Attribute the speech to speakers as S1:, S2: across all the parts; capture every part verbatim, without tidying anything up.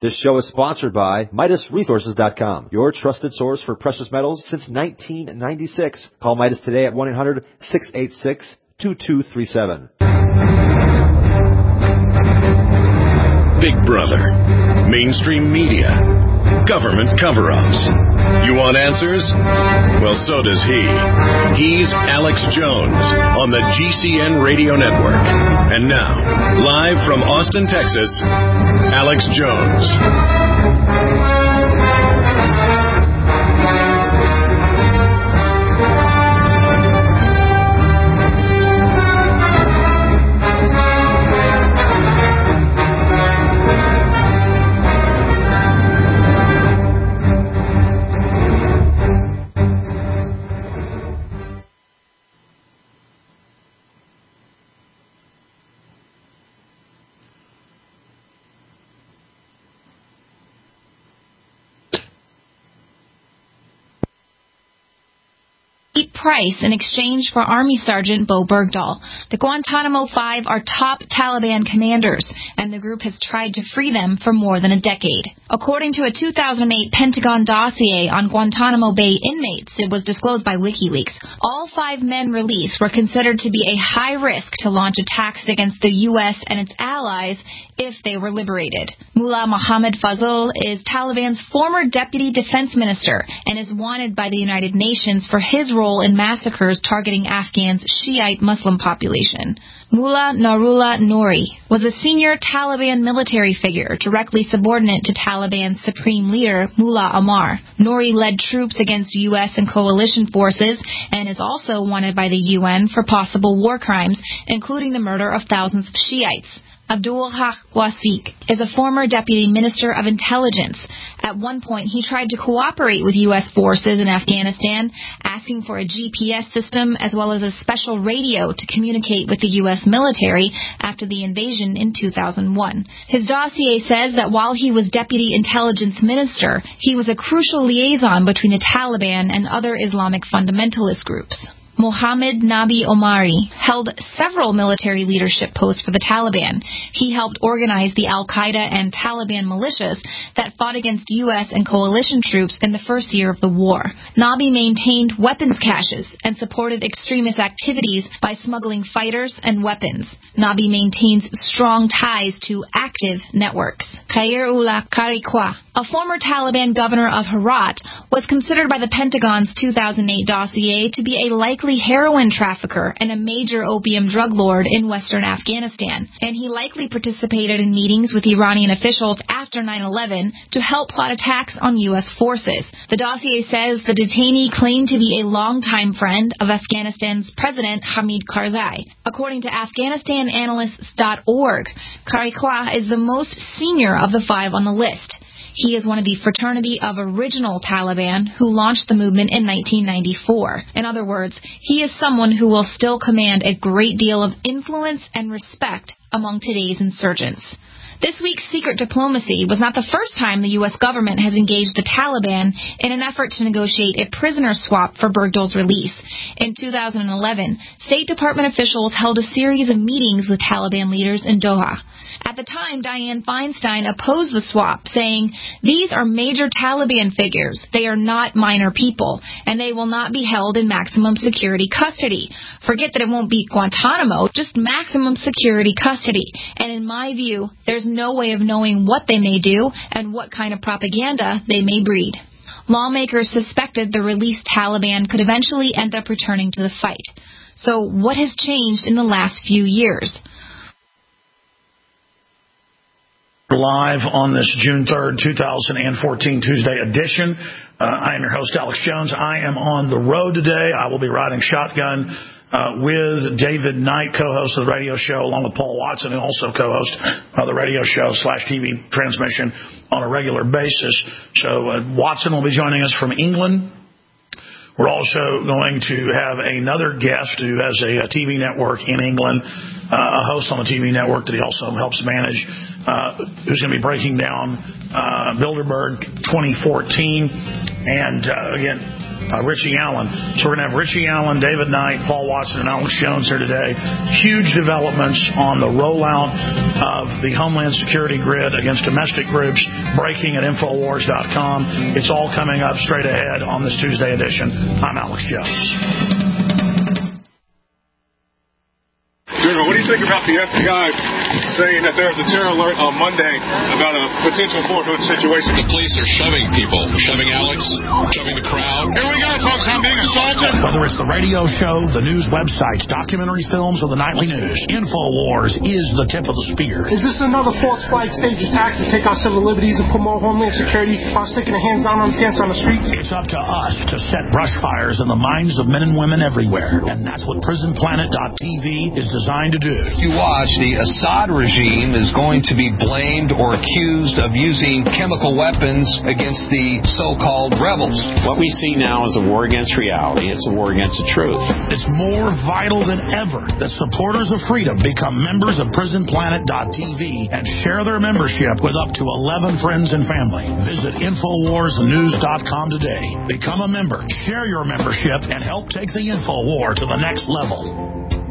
S1: This show is sponsored by Midas Resources dot com, your trusted source for precious metals since nineteen ninety-six. Call Midas today at one eight hundred, six eight six, two two three seven.
S2: Big Brother, mainstream media, government cover-ups. You want answers? Well, so does he. He's Alex Jones on the G C N Radio Network. And now, live from Austin, Texas, Alex Jones.
S3: Price in exchange for Army Sergeant Bo Bergdahl. The Guantanamo Five are top Taliban commanders, and the group has tried to free them for more than a decade. According to a two thousand eight Pentagon dossier on Guantanamo Bay inmates, it was disclosed by WikiLeaks, all five men released were considered to be a high risk to launch attacks against the U S and its allies if they were liberated. Mullah Mohammad Fazl is Taliban's former deputy defense minister and is wanted by the United Nations for his role in massacres targeting Afghan's Shiite Muslim population. Mullah Narullah Nouri was a senior Taliban military figure directly subordinate to Taliban's supreme leader, Mullah Omar. Nouri led troops against U S and coalition forces and is also wanted by the U N for possible war crimes, including the murder of thousands of Shiites. Abdul Haq Wasik is a former deputy minister of intelligence. At one point, he tried to cooperate with U S forces in Afghanistan, asking for a G P S system as well as a special radio to communicate with the U S military after the invasion in two thousand one. His dossier says that while he was deputy intelligence minister, he was a crucial liaison between the Taliban and other Islamic fundamentalist groups. Mohammed Nabi Omari held several military leadership posts for the Taliban. He helped organize the al-Qaeda and Taliban militias that fought against U S and coalition troops in the first year of the war. Nabi maintained weapons caches and supported extremist activities by smuggling fighters and weapons. Nabi maintains strong ties to active networks. Khairullah Karikwa, a former Taliban governor of Herat, was considered by the Pentagon's two thousand eight dossier to be a likely heroin trafficker and a major opium drug lord in western Afghanistan, and he likely participated in meetings with Iranian officials after nine eleven to help plot attacks on U S forces. The dossier says the detainee claimed to be a longtime friend of Afghanistan's President Hamid Karzai. According to Afghanistan Analysts dot org, Karikwa is the most senior of the five on the list. He is one of the fraternity of original Taliban who launched the movement in nineteen ninety-four. In other words, he is someone who will still command a great deal of influence and respect among today's insurgents. This week's secret diplomacy was not the first time the U S government has engaged the Taliban in an effort to negotiate a prisoner swap for Bergdahl's release. In two thousand eleven, State Department officials held a series of meetings with Taliban leaders in Doha. At the time, Dianne Feinstein opposed the swap, saying, "These are major Taliban figures. They are not minor people, and they will not be held in maximum security custody. Forget that it won't be Guantanamo, just maximum security custody. And in my view, there's no way of knowing what they may do and what kind of propaganda they may breed." Lawmakers suspected the released Taliban could eventually end up returning to the fight. So what has changed in the last few years?
S4: Live on this June third, twenty fourteen Tuesday edition. Uh, I am your host, Alex Jones. I am on the road today. I will be riding shotgun uh, with David Knight, co-host of the radio show, along with Paul Watson, who also co-host of the radio show slash T V transmission on a regular basis. So uh, Watson will be joining us from England. We're also going to have another guest who has a, a T V network in England, uh, a host on a T V network that he also helps manage, uh, who's going to be breaking down uh, Bilderberg twenty fourteen. And, uh, again, uh, Richie Allen. So we're going to have Richie Allen, David Knight, Paul Watson, and Alex Jones here today. Huge developments on the rollout of the Homeland Security grid against domestic groups, breaking at Infowars dot com. It's all coming up straight ahead on this Tuesday edition. I'm Alex Jones.
S5: What do you think about the F B I saying that there was a terror alert on Monday about a potential Fort Hood situation?
S6: The police are shoving people, shoving Alex, shoving the crowd.
S5: Here we go, folks. I'm being assaulted.
S4: Whether it's the radio show, the news websites, documentary films, or the nightly news, InfoWars is the tip of the spear.
S7: Is this another false flag stage attack to take our civil liberties and promote Homeland Security by sticking their hands down on against on the streets?
S4: It's up to us to set brush fires in the minds of men and women everywhere, and that's what Prison Planet dot T V is designed to do.
S8: You watch, the Assad regime is going to be blamed or accused of using chemical weapons against the so-called rebels.
S9: What we see now is a war against reality. It's a war against the truth.
S4: It's more vital than ever that supporters of freedom become members of Prison Planet dot T V and share their membership with up to eleven friends and family. Visit Infowars News dot com today. Become a member, share your membership, and help take the InfoWar to the next level.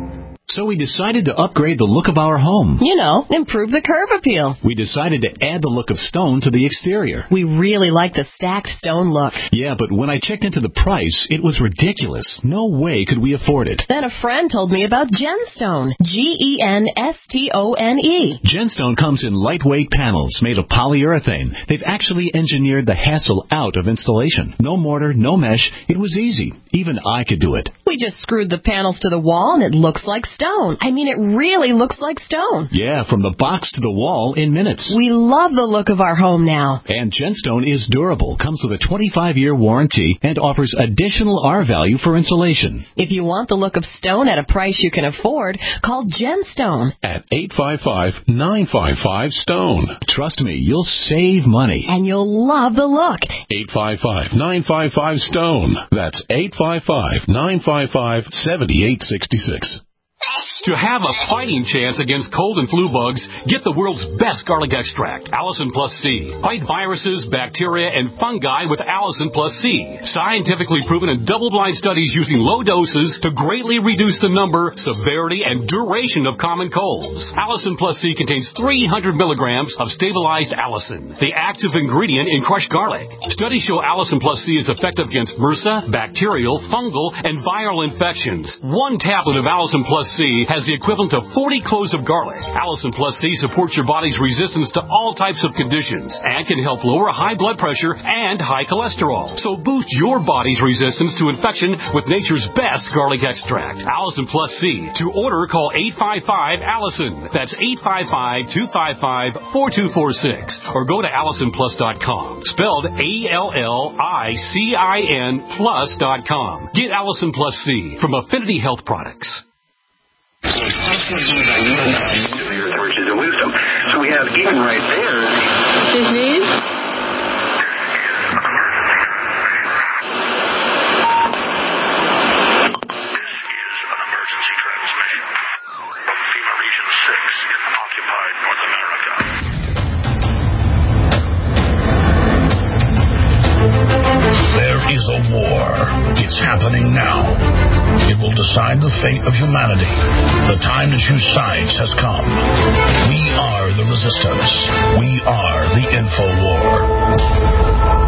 S10: So we decided to upgrade the look of our home.
S11: You know, improve the curb appeal.
S10: We decided to add the look of stone to the exterior.
S11: We really like the stacked stone look.
S10: Yeah, but when I checked into the price, it was ridiculous. No way could we afford it.
S11: Then a friend told me about Genstone. G E N S T O N E.
S10: Genstone comes in lightweight panels made of polyurethane. They've actually engineered the hassle out of installation. No mortar, no mesh. It was easy. Even I could do it.
S11: We just screwed the panels to the wall and it looks like stone. I mean, it really looks like stone.
S10: Yeah, from the box to the wall in minutes.
S11: We love the look of our home now.
S10: And Genstone is durable, comes with a twenty-five year warranty, and offers additional R value for insulation.
S11: If you want the look of stone at a price you can afford, call Genstone
S6: at eight five five, nine five five, STONE.
S10: Trust me, you'll save money.
S11: And you'll love the look.
S6: eight five five, nine five five, STONE. That's eight five five, nine five five, seven eight six six.
S12: To have a fighting chance against cold and flu bugs, get the world's best garlic extract, Allison Plus C. Fight viruses, bacteria, and fungi with Allison Plus C. Scientifically proven in double-blind studies using low doses to greatly reduce the number, severity, and duration of common colds. Allison Plus C contains three hundred milligrams of stabilized allicin, the active ingredient in crushed garlic. Studies show Allison Plus C is effective against MRSA, bacterial, fungal, and viral infections. One tablet of Allison Plus C has the equivalent of forty cloves of garlic. Allison Plus C supports your body's resistance to all types of conditions and can help lower high blood pressure and high cholesterol. So boost your body's resistance to infection with nature's best garlic extract, Allison Plus C. To order, call eight five five, Allison. That's eight five five, two five five, four two four six. Or go to Allison Plus dot com. Spelled A L L I C I N plus dot com. Get Allison Plus C from Affinity Health Products.
S13: Riches and wisdom. So we have Eden right there.
S14: His knees?
S13: This is an emergency transmission from FEMA Region six in occupied North America.
S4: There is a war. It's happening now. It will decide the fate of humanity. The time to choose sides has come. We are the resistance. We are the InfoWar.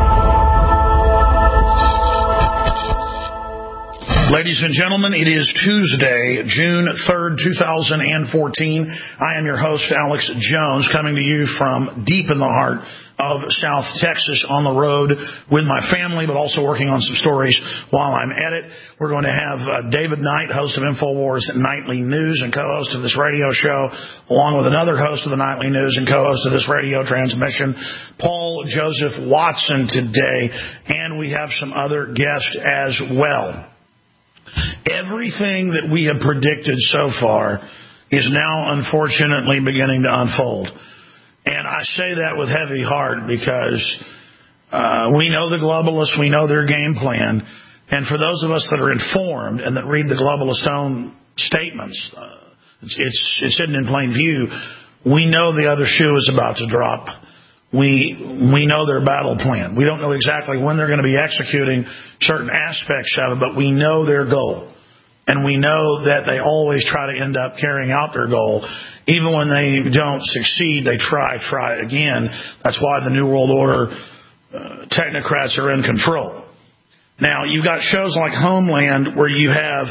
S4: Ladies and gentlemen, it is Tuesday, June third, two thousand fourteen. I am your host, Alex Jones, coming to you from deep in the heart of South Texas on the road with my family, but also working on some stories while I'm at it. We're going to have uh, David Knight, host of InfoWars Nightly News and co-host of this radio show, along with another host of the Nightly News and co-host of this radio transmission, Paul Joseph Watson today, and we have some other guests as well. Everything that we have predicted so far is now unfortunately beginning to unfold. And I say that with heavy heart because uh, we know the globalists, we know their game plan. And for those of us that are informed and that read the globalist own statements, uh, it's, it's, it's hidden in plain view, we know the other shoe is about to drop. We we know their battle plan. We don't know exactly when they're going to be executing certain aspects of it, but we know their goal. And we know that they always try to end up carrying out their goal. Even when they don't succeed, they try, try again. That's why the New World Order uh, technocrats are in control. Now, you've got shows like Homeland where you have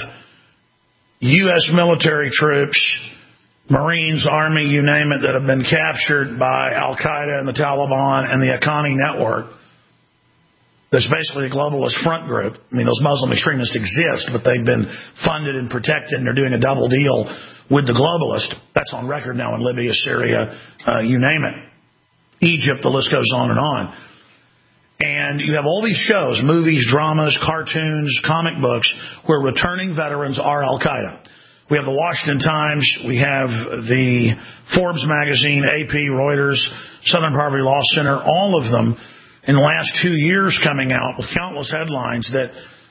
S4: U S military troops, Marines, Army, you name it, that have been captured by Al-Qaeda and the Taliban and the Haqqani network. There's basically a globalist front group. I mean, those Muslim extremists exist, but they've been funded and protected, and they're doing a double deal with the globalist. That's on record now in Libya, Syria, uh, you name it. Egypt, the list goes on and on. And you have all these shows, movies, dramas, cartoons, comic books, where returning veterans are Al-Qaeda. We have the Washington Times, we have the Forbes magazine, A P, Reuters, Southern Poverty Law Center, all of them in the last two years coming out with countless headlines that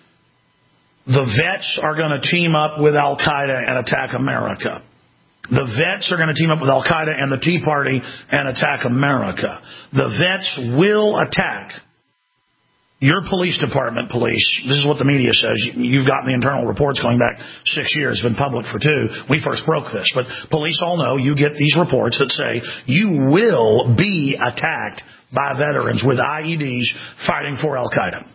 S4: the vets are going to team up with Al-Qaeda and attack America. The vets are going to team up with Al-Qaeda and the Tea Party and attack America. The vets will attack your police department, police. This is what the media says. You've gotten the internal reports going back six years. It's been public for two. We first broke this. But police all know you get these reports that say you will be attacked by veterans with I E Ds fighting for Al-Qaeda.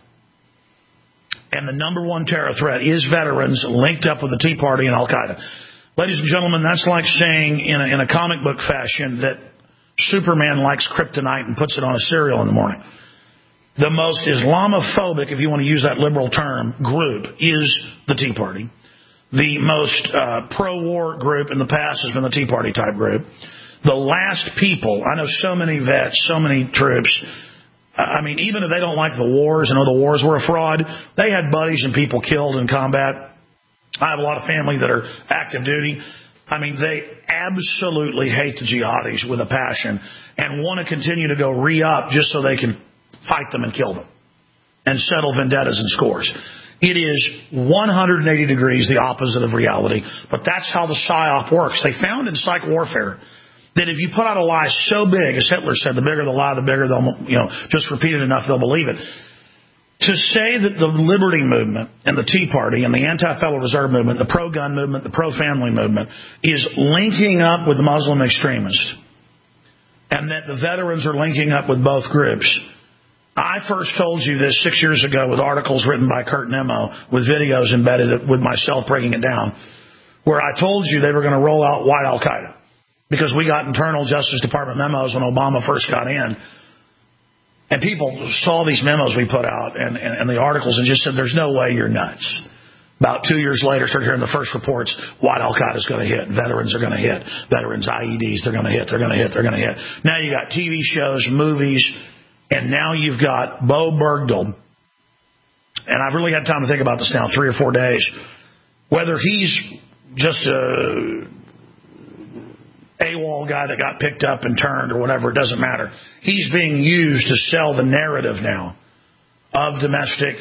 S4: And the number one terror threat is veterans linked up with the Tea Party and Al-Qaeda. Ladies and gentlemen, that's like saying in a, in a comic book fashion that Superman likes kryptonite and puts it on a cereal in the morning. The most Islamophobic, if you want to use that liberal term, group is the Tea Party. The most uh, pro-war group in the past has been the Tea Party type group. The last people, I know so many vets, so many troops, I mean, even if they don't like the wars and know the wars were a fraud, they had buddies and people killed in combat. I have a lot of family that are active duty. I mean, they absolutely hate the jihadis with a passion and want to continue to go re-up just so they can fight them and kill them and settle vendettas and scores. It is one hundred eighty degrees the opposite of reality, but that's how the PSYOP works. They found in psych warfare that if you put out a lie so big, as Hitler said, the bigger the lie, the bigger they'll, you know, just repeat it enough, they'll believe it. To say that the Liberty Movement and the Tea Party and the Anti-Federal Reserve Movement, the pro-gun movement, the pro-family movement is linking up with Muslim extremists and that the veterans are linking up with both groups. I first told you this six years ago with articles written by Kurt Nemo with videos embedded with myself breaking it down, where I told you they were going to roll out white Al-Qaeda because we got internal Justice Department memos when Obama first got in. And people saw these memos we put out and, and, and the articles and just said, there's no way, you're nuts. About two years later, started hearing the first reports, white Al-Qaeda is going to hit, veterans are going to hit, veterans I E Ds, they're going to hit, they're going to hit, they're going to hit. Now you got T V shows, movies, and now you've got Bo Bergdahl. And I've really had time to think about this now, three or four days. Whether he's just a AWOL guy that got picked up and turned or whatever, it doesn't matter. He's being used to sell the narrative now of domestic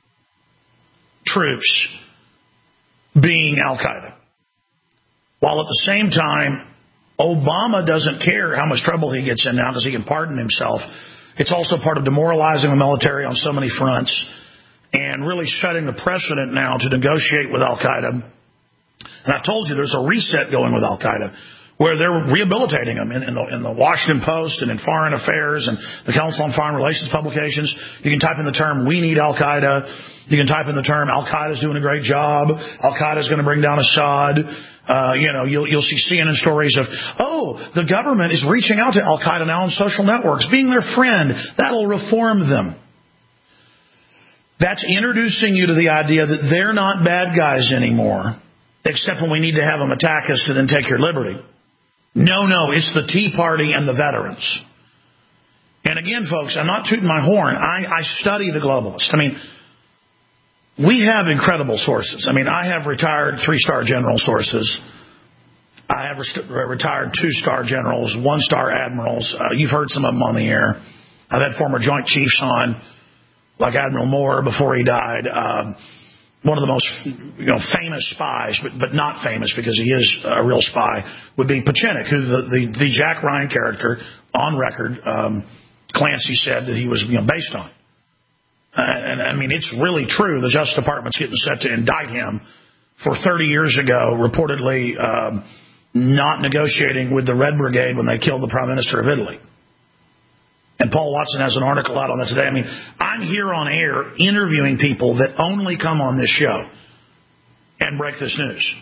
S4: troops being Al-Qaeda. While at the same time, Obama doesn't care how much trouble he gets in now because he can pardon himself. It's also part of demoralizing the military on so many fronts and really setting the precedent now to negotiate with Al-Qaeda. And I told you there's a reset going with Al-Qaeda, where they're rehabilitating them in, in, the, in the Washington Post and in Foreign Affairs and the Council on Foreign Relations publications. You can type in the term, we need Al-Qaeda. You can type in the term, Al-Qaeda's doing a great job. Al-Qaeda's going to bring down Assad. Uh, you know, you'll, you'll see C N N stories of, oh, the government is reaching out to Al-Qaeda now on social networks, being their friend. That'll reform them. That's introducing you to the idea that they're not bad guys anymore, except when we need to have them attack us to then take your liberty. No, no, it's the Tea Party and the veterans. And again, folks, I'm not tooting my horn. I, I study the globalists. I mean, we have incredible sources. I mean, I have retired three-star general sources. I have rest- retired two-star generals, one-star admirals. Uh, you've heard some of them on the air. I've had former Joint Chiefs on, like Admiral Moore before he died. Uh, One of the most, you know, famous spies, but but not famous because he is a real spy, would be Pachinik, who the, the, the Jack Ryan character on record, um, Clancy said that he was, you know, based on. Uh, and, I mean, it's really true. The Justice Department's getting set to indict him for thirty years ago, reportedly um, not negotiating with the Red Brigade when they killed the Prime Minister of Italy. And Paul Watson has an article out on that today. I mean, I'm here on air interviewing people that only come on this show and break this news.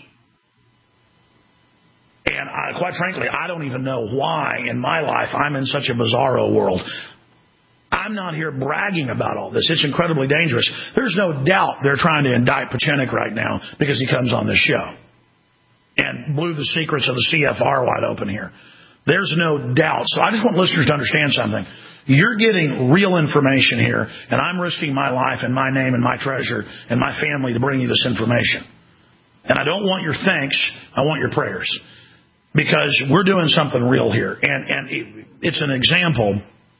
S4: And I, quite frankly, I don't even know why in my life I'm in such a bizarro world. I'm not here bragging about all this. It's incredibly dangerous. There's no doubt they're trying to indict Pachenik right now because he comes on this show and blew the secrets of the C F R wide open here. There's no doubt. So I just want listeners to understand something. You're getting real information here, and I'm risking my life and my name and my treasure and my family to bring you this information. And I don't want your thanks. I want your prayers, because we're doing something real here. And, and it, it's an example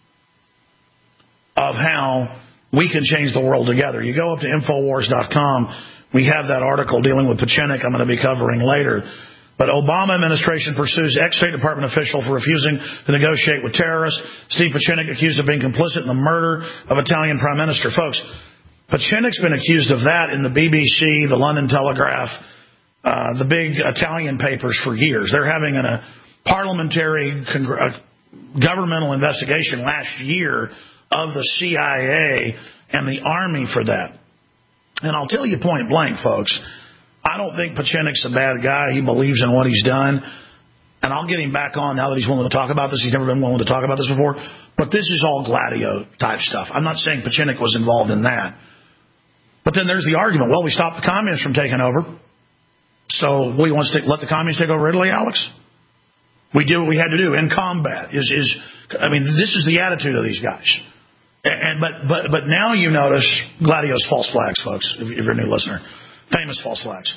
S4: of how we can change the world together. You go up to Infowars dot com. We have that article dealing with Pachenik I'm going to be covering later. But Obama administration pursues ex-State Department official for refusing to negotiate with terrorists. Steve Pachenik accused of being complicit in the murder of Italian Prime Minister. Folks, Pachenik's been accused of that in the B B C, the London Telegraph, uh, the big Italian papers for years. They're having an, a parliamentary congr- uh, governmental investigation last year of the C I A and the Army for that. And I'll tell you point blank, folks, I don't think Pachenik's a bad guy. He believes in what he's done. And I'll get him back on now that he's willing to talk about this. He's never been willing to talk about this before. But this is all Gladio type stuff. I'm not saying Pachenik was involved in that. But then there's the argument, well, we stopped the communists from taking over. So we want to let the communists take over Italy, Alex? We did what we had to do in combat. Is is I mean, this is the attitude of these guys. And but but but now you notice Gladio's false flags, folks, if, if you're a new listener. Famous false flags.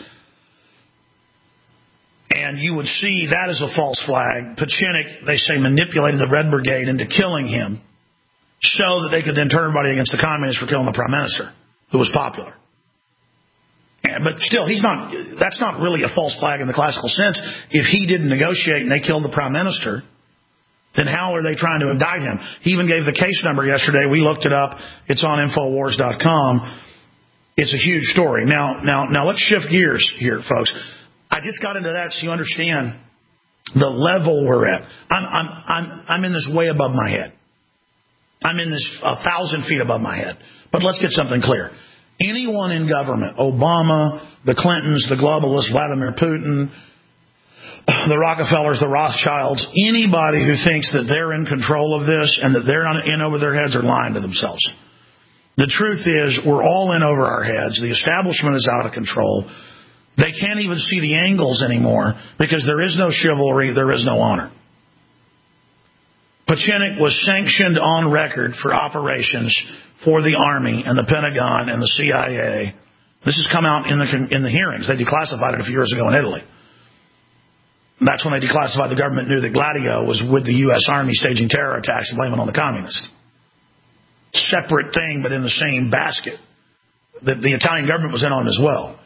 S4: And you would see that as a false flag. Pachenik, they say, manipulated the Red Brigade into killing him so that they could then turn everybody against the communists for killing the Prime Minister, who was popular. And, but still, he's not. That's not really a false flag in the classical sense. If he didn't negotiate and they killed the Prime Minister, then how are they trying to indict him? He even gave the case number yesterday. We looked it up. It's on Infowars dot com. It's a huge story. Now, now, now, let's shift gears here, folks. I just got into that so you understand the level we're at. I'm, I'm, I'm, I'm in this way above my head. I'm in this a thousand feet above my head. But let's get something clear. Anyone in government, Obama, the Clintons, the globalists, Vladimir Putin, the Rockefellers, the Rothschilds, anybody who thinks that they're in control of this and that they're not in over their heads are lying to themselves. The truth is, we're all in over our heads. The establishment is out of control. They can't even see the angles anymore because there is no chivalry, there is no honor. Pachenik was sanctioned on record for operations for the Army and the Pentagon and the C I A. This has come out in the in the hearings. They declassified it a few years ago in Italy. That's when they declassified. The government knew that Gladio was with the U S Army staging terror attacks and blaming on the communists. Separate thing, but in the same basket that the Italian government was in on as well.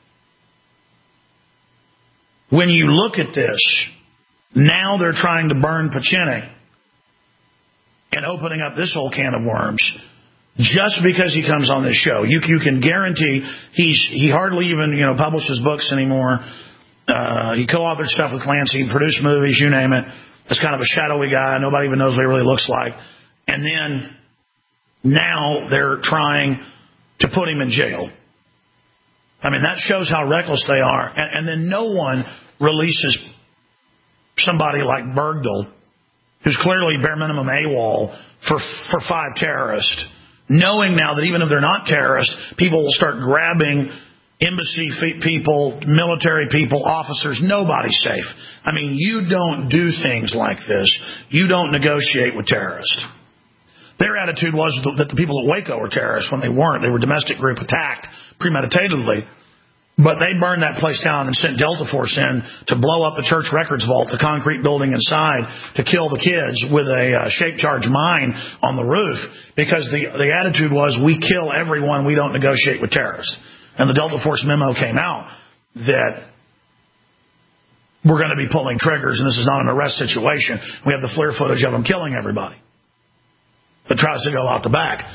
S4: When you look at this, now they're trying to burn Pachenik and opening up this whole can of worms just because he comes on this show. You, you can guarantee he's he hardly even you know publishes books anymore. Uh, he co-authored stuff with Clancy, produced movies, you name it. That's kind of a shadowy guy. Nobody even knows what he really looks like. And then now they're trying to put him in jail. I mean, that shows how reckless they are. And, and then no one releases somebody like Bergdahl, who's clearly bare minimum AWOL, for, for five terrorists, knowing now that even if they're not terrorists, people will start grabbing embassy people, military people, officers. Nobody's safe. I mean, you don't do things like this. You don't negotiate with terrorists. Their attitude was that the people at Waco were terrorists when they weren't. They were domestic group attacked premeditatedly. But they burned that place down and sent Delta Force in to blow up the church records vault, the concrete building inside, to kill the kids with a uh, shape charge mine on the roof, because the, the attitude was, we kill everyone, we don't negotiate with terrorists. And the Delta Force memo came out that we're going to be pulling triggers and this is not an arrest situation. We have the FLIR footage of them killing everybody. that tries to go out the back.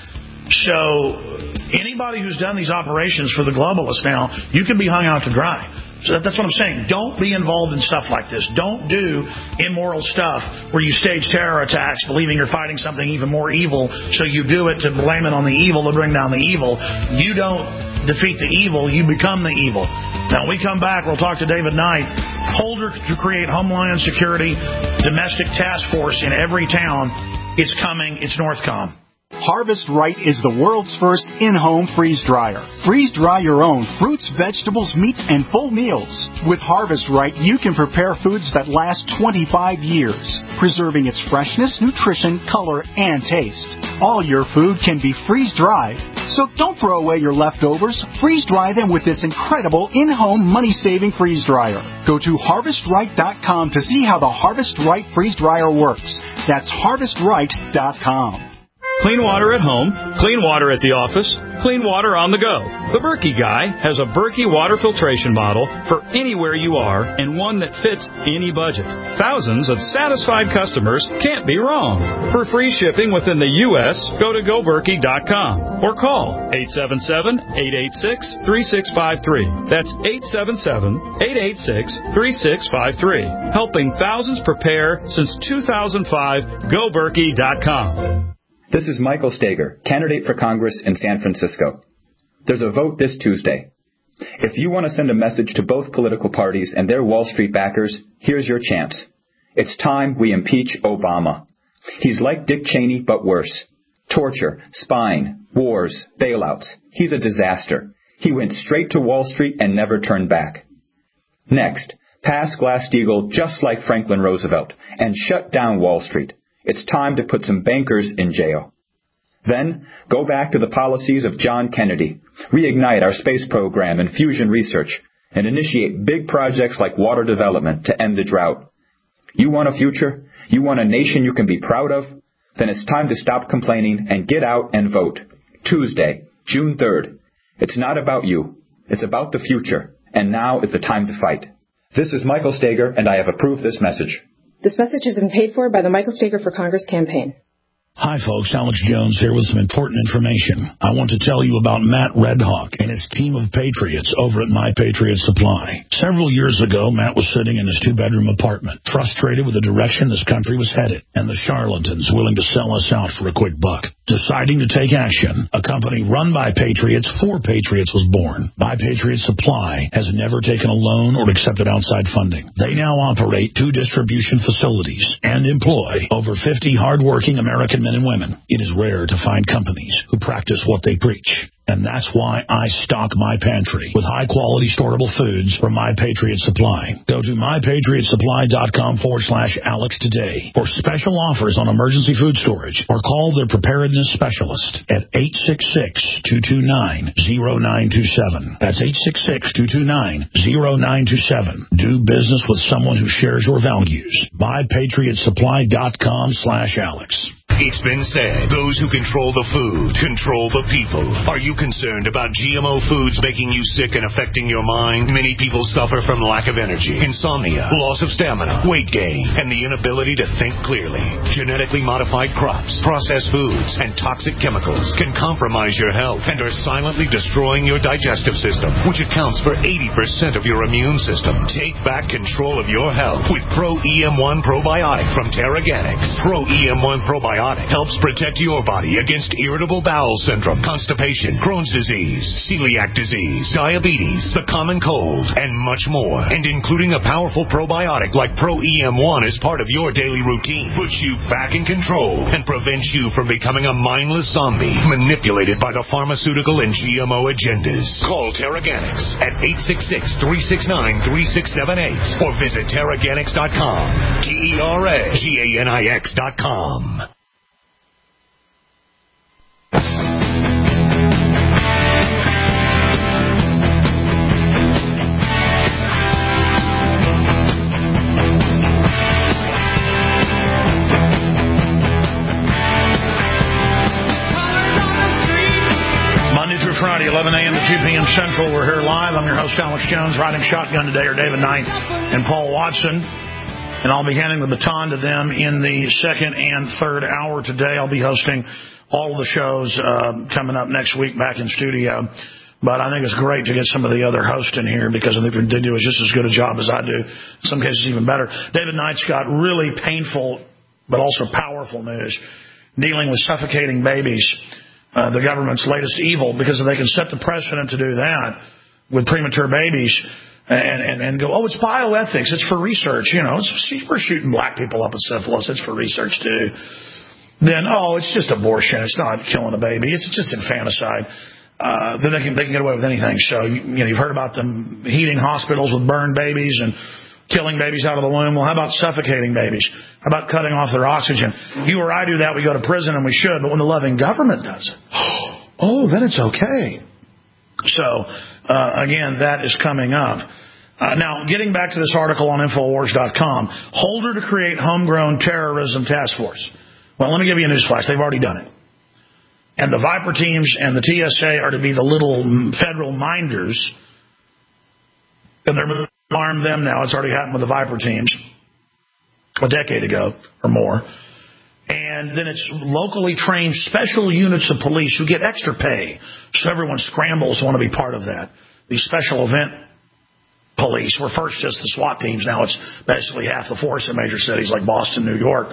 S4: So anybody who's done these operations for the globalists now, you can be hung out to dry. So that's what I'm saying. Don't be involved in stuff like this. Don't do immoral stuff where you stage terror attacks believing you're fighting something even more evil, so you do it to blame it on the evil to bring down the evil. You don't defeat the evil, you become the evil. Now, when we come back, we'll talk to David Knight, holder to create Homeland Security Domestic Task Force in every town. It's coming. It's Northcom.
S14: Harvest Right is the world's first in-home freeze dryer. Freeze dry your own fruits, vegetables, meats, and full meals. With Harvest Right, you can prepare foods that last twenty-five years, preserving its freshness, nutrition, color, and taste. All your food can be freeze-dried, so don't throw away your leftovers. Freeze-dry them with this incredible in-home money-saving freeze dryer. Go to harvest right dot com to see how the Harvest Right freeze dryer works. That's harvest right dot com.
S15: Clean water at home, clean water at the office, clean water on the go. The Berkey Guy has a Berkey water filtration model for anywhere you are and one that fits any budget. Thousands of satisfied customers can't be wrong. For free shipping within the U S, go to go berkey dot com or call eight seven seven, eight eight six, three six five three. That's eight seven seven, eight eight six, three six five three. Helping thousands prepare since two thousand five, go berkey dot com.
S16: This is Michael Steger, candidate for Congress in San Francisco. There's a vote this Tuesday. If you want to send a message to both political parties and their Wall Street backers, here's your chance. It's time we impeach Obama. He's like Dick Cheney, but worse. Torture, spying, wars, bailouts. He's a disaster. He went straight to Wall Street and never turned back. Next, pass Glass-Steagall just like Franklin Roosevelt and shut down Wall Street. It's time to put some bankers in jail. Then, go back to the policies of John Kennedy, reignite our space program and fusion research, and initiate big projects like water development to end the drought. You want a future? You want a nation you can be proud of? Then it's time to stop complaining and get out and vote. Tuesday, June third. It's not about you. It's about the future. And now is the time to fight. This is Michael Steger, and I have approved this message.
S17: This message has been paid for by the Michael Steger for Congress campaign.
S4: Hi, folks. Alex Jones here with some important information. I want to tell you about Matt Redhawk and his team of patriots over at My Patriot Supply. Several years ago, Matt was sitting in his two-bedroom apartment, frustrated with the direction this country was headed, and the charlatans willing to sell us out for a quick buck. Deciding to take action, a company run by patriots for patriots was born. My Patriot Supply has never taken a loan or accepted outside funding. They now operate two distribution facilities and employ over fifty hardworking American men and women. It is rare to find companies who practice what they preach. And that's why I stock my pantry with high-quality storable foods from My Patriot Supply. Go to my patriot supply dot com forward slash Alex today for special offers on emergency food storage, or call their preparedness specialist at eight six six, two two nine, zero nine two seven. That's eight six six, two two nine, zero nine two seven. Do business with someone who shares your values. my patriot supply dot com slash Alex.
S18: It's been said, those who control the food control the people. Are you concerned about G M O foods making you sick and affecting your mind? Many people suffer from lack of energy, insomnia, loss of stamina, weight gain, and the inability to think clearly. Genetically modified crops, processed foods, and toxic chemicals can compromise your health and are silently destroying your digestive system, which accounts for eighty percent of your immune system. Take back control of your health with Pro E M one Probiotic from Terraganics. Pro E M one Probiotic helps protect your body against irritable bowel syndrome, constipation, Crohn's disease, celiac disease, diabetes, the common cold, and much more. And including a powerful probiotic like Pro E M one as part of your daily routine puts you back in control and prevents you from becoming a mindless zombie manipulated by the pharmaceutical and G M O agendas. Call Terraganics at eight six six, three six nine, three six seven eight or visit Terraganics dot com. T E R A G A N I X dot com.
S4: Friday, eleven a.m. to two p.m. Central. We're here live. I'm your host, Alex Jones. Riding shotgun today are David Knight and Paul Watson. and I'll be handing the baton to them in the second and third hour today. I'll be hosting all of the shows uh, coming up next week back in studio. But I think it's great to get some of the other hosts in here because I think they do just as good a job as I do. In some cases, even better. David Knight's got really painful but also powerful news dealing with suffocating babies, uh, the government's latest evil, because if they can set the precedent to do that with premature babies and, and, and go, oh, it's bioethics, it's for research, you know, it's, we're shooting black people up with syphilis, it's for research too. Then, oh, it's just abortion, it's not killing a baby, it's just infanticide. Uh, then they can, they can get away with anything. So, you, you know, you've heard about them heating hospitals with burned babies and killing babies out of the womb. Well, how about suffocating babies? How about cutting off their oxygen? You or I do that, we go to prison, and we should. But when the loving government does it, oh, then it's okay. So, uh, again, that is coming up. Uh, now, getting back to this article on Infowars dot com, Holder to create homegrown terrorism task force. Well, let me give you a newsflash. They've already done it. And the Viper teams and the T S A are to be the little federal minders. And they're going to arm them now. It's already happened with the Viper teams a decade ago or more. And then it's locally trained special units of police who get extra pay. So everyone scrambles to want to be part of that. These special event police were first just the SWAT teams. Now it's basically half the force in major cities like Boston, New York.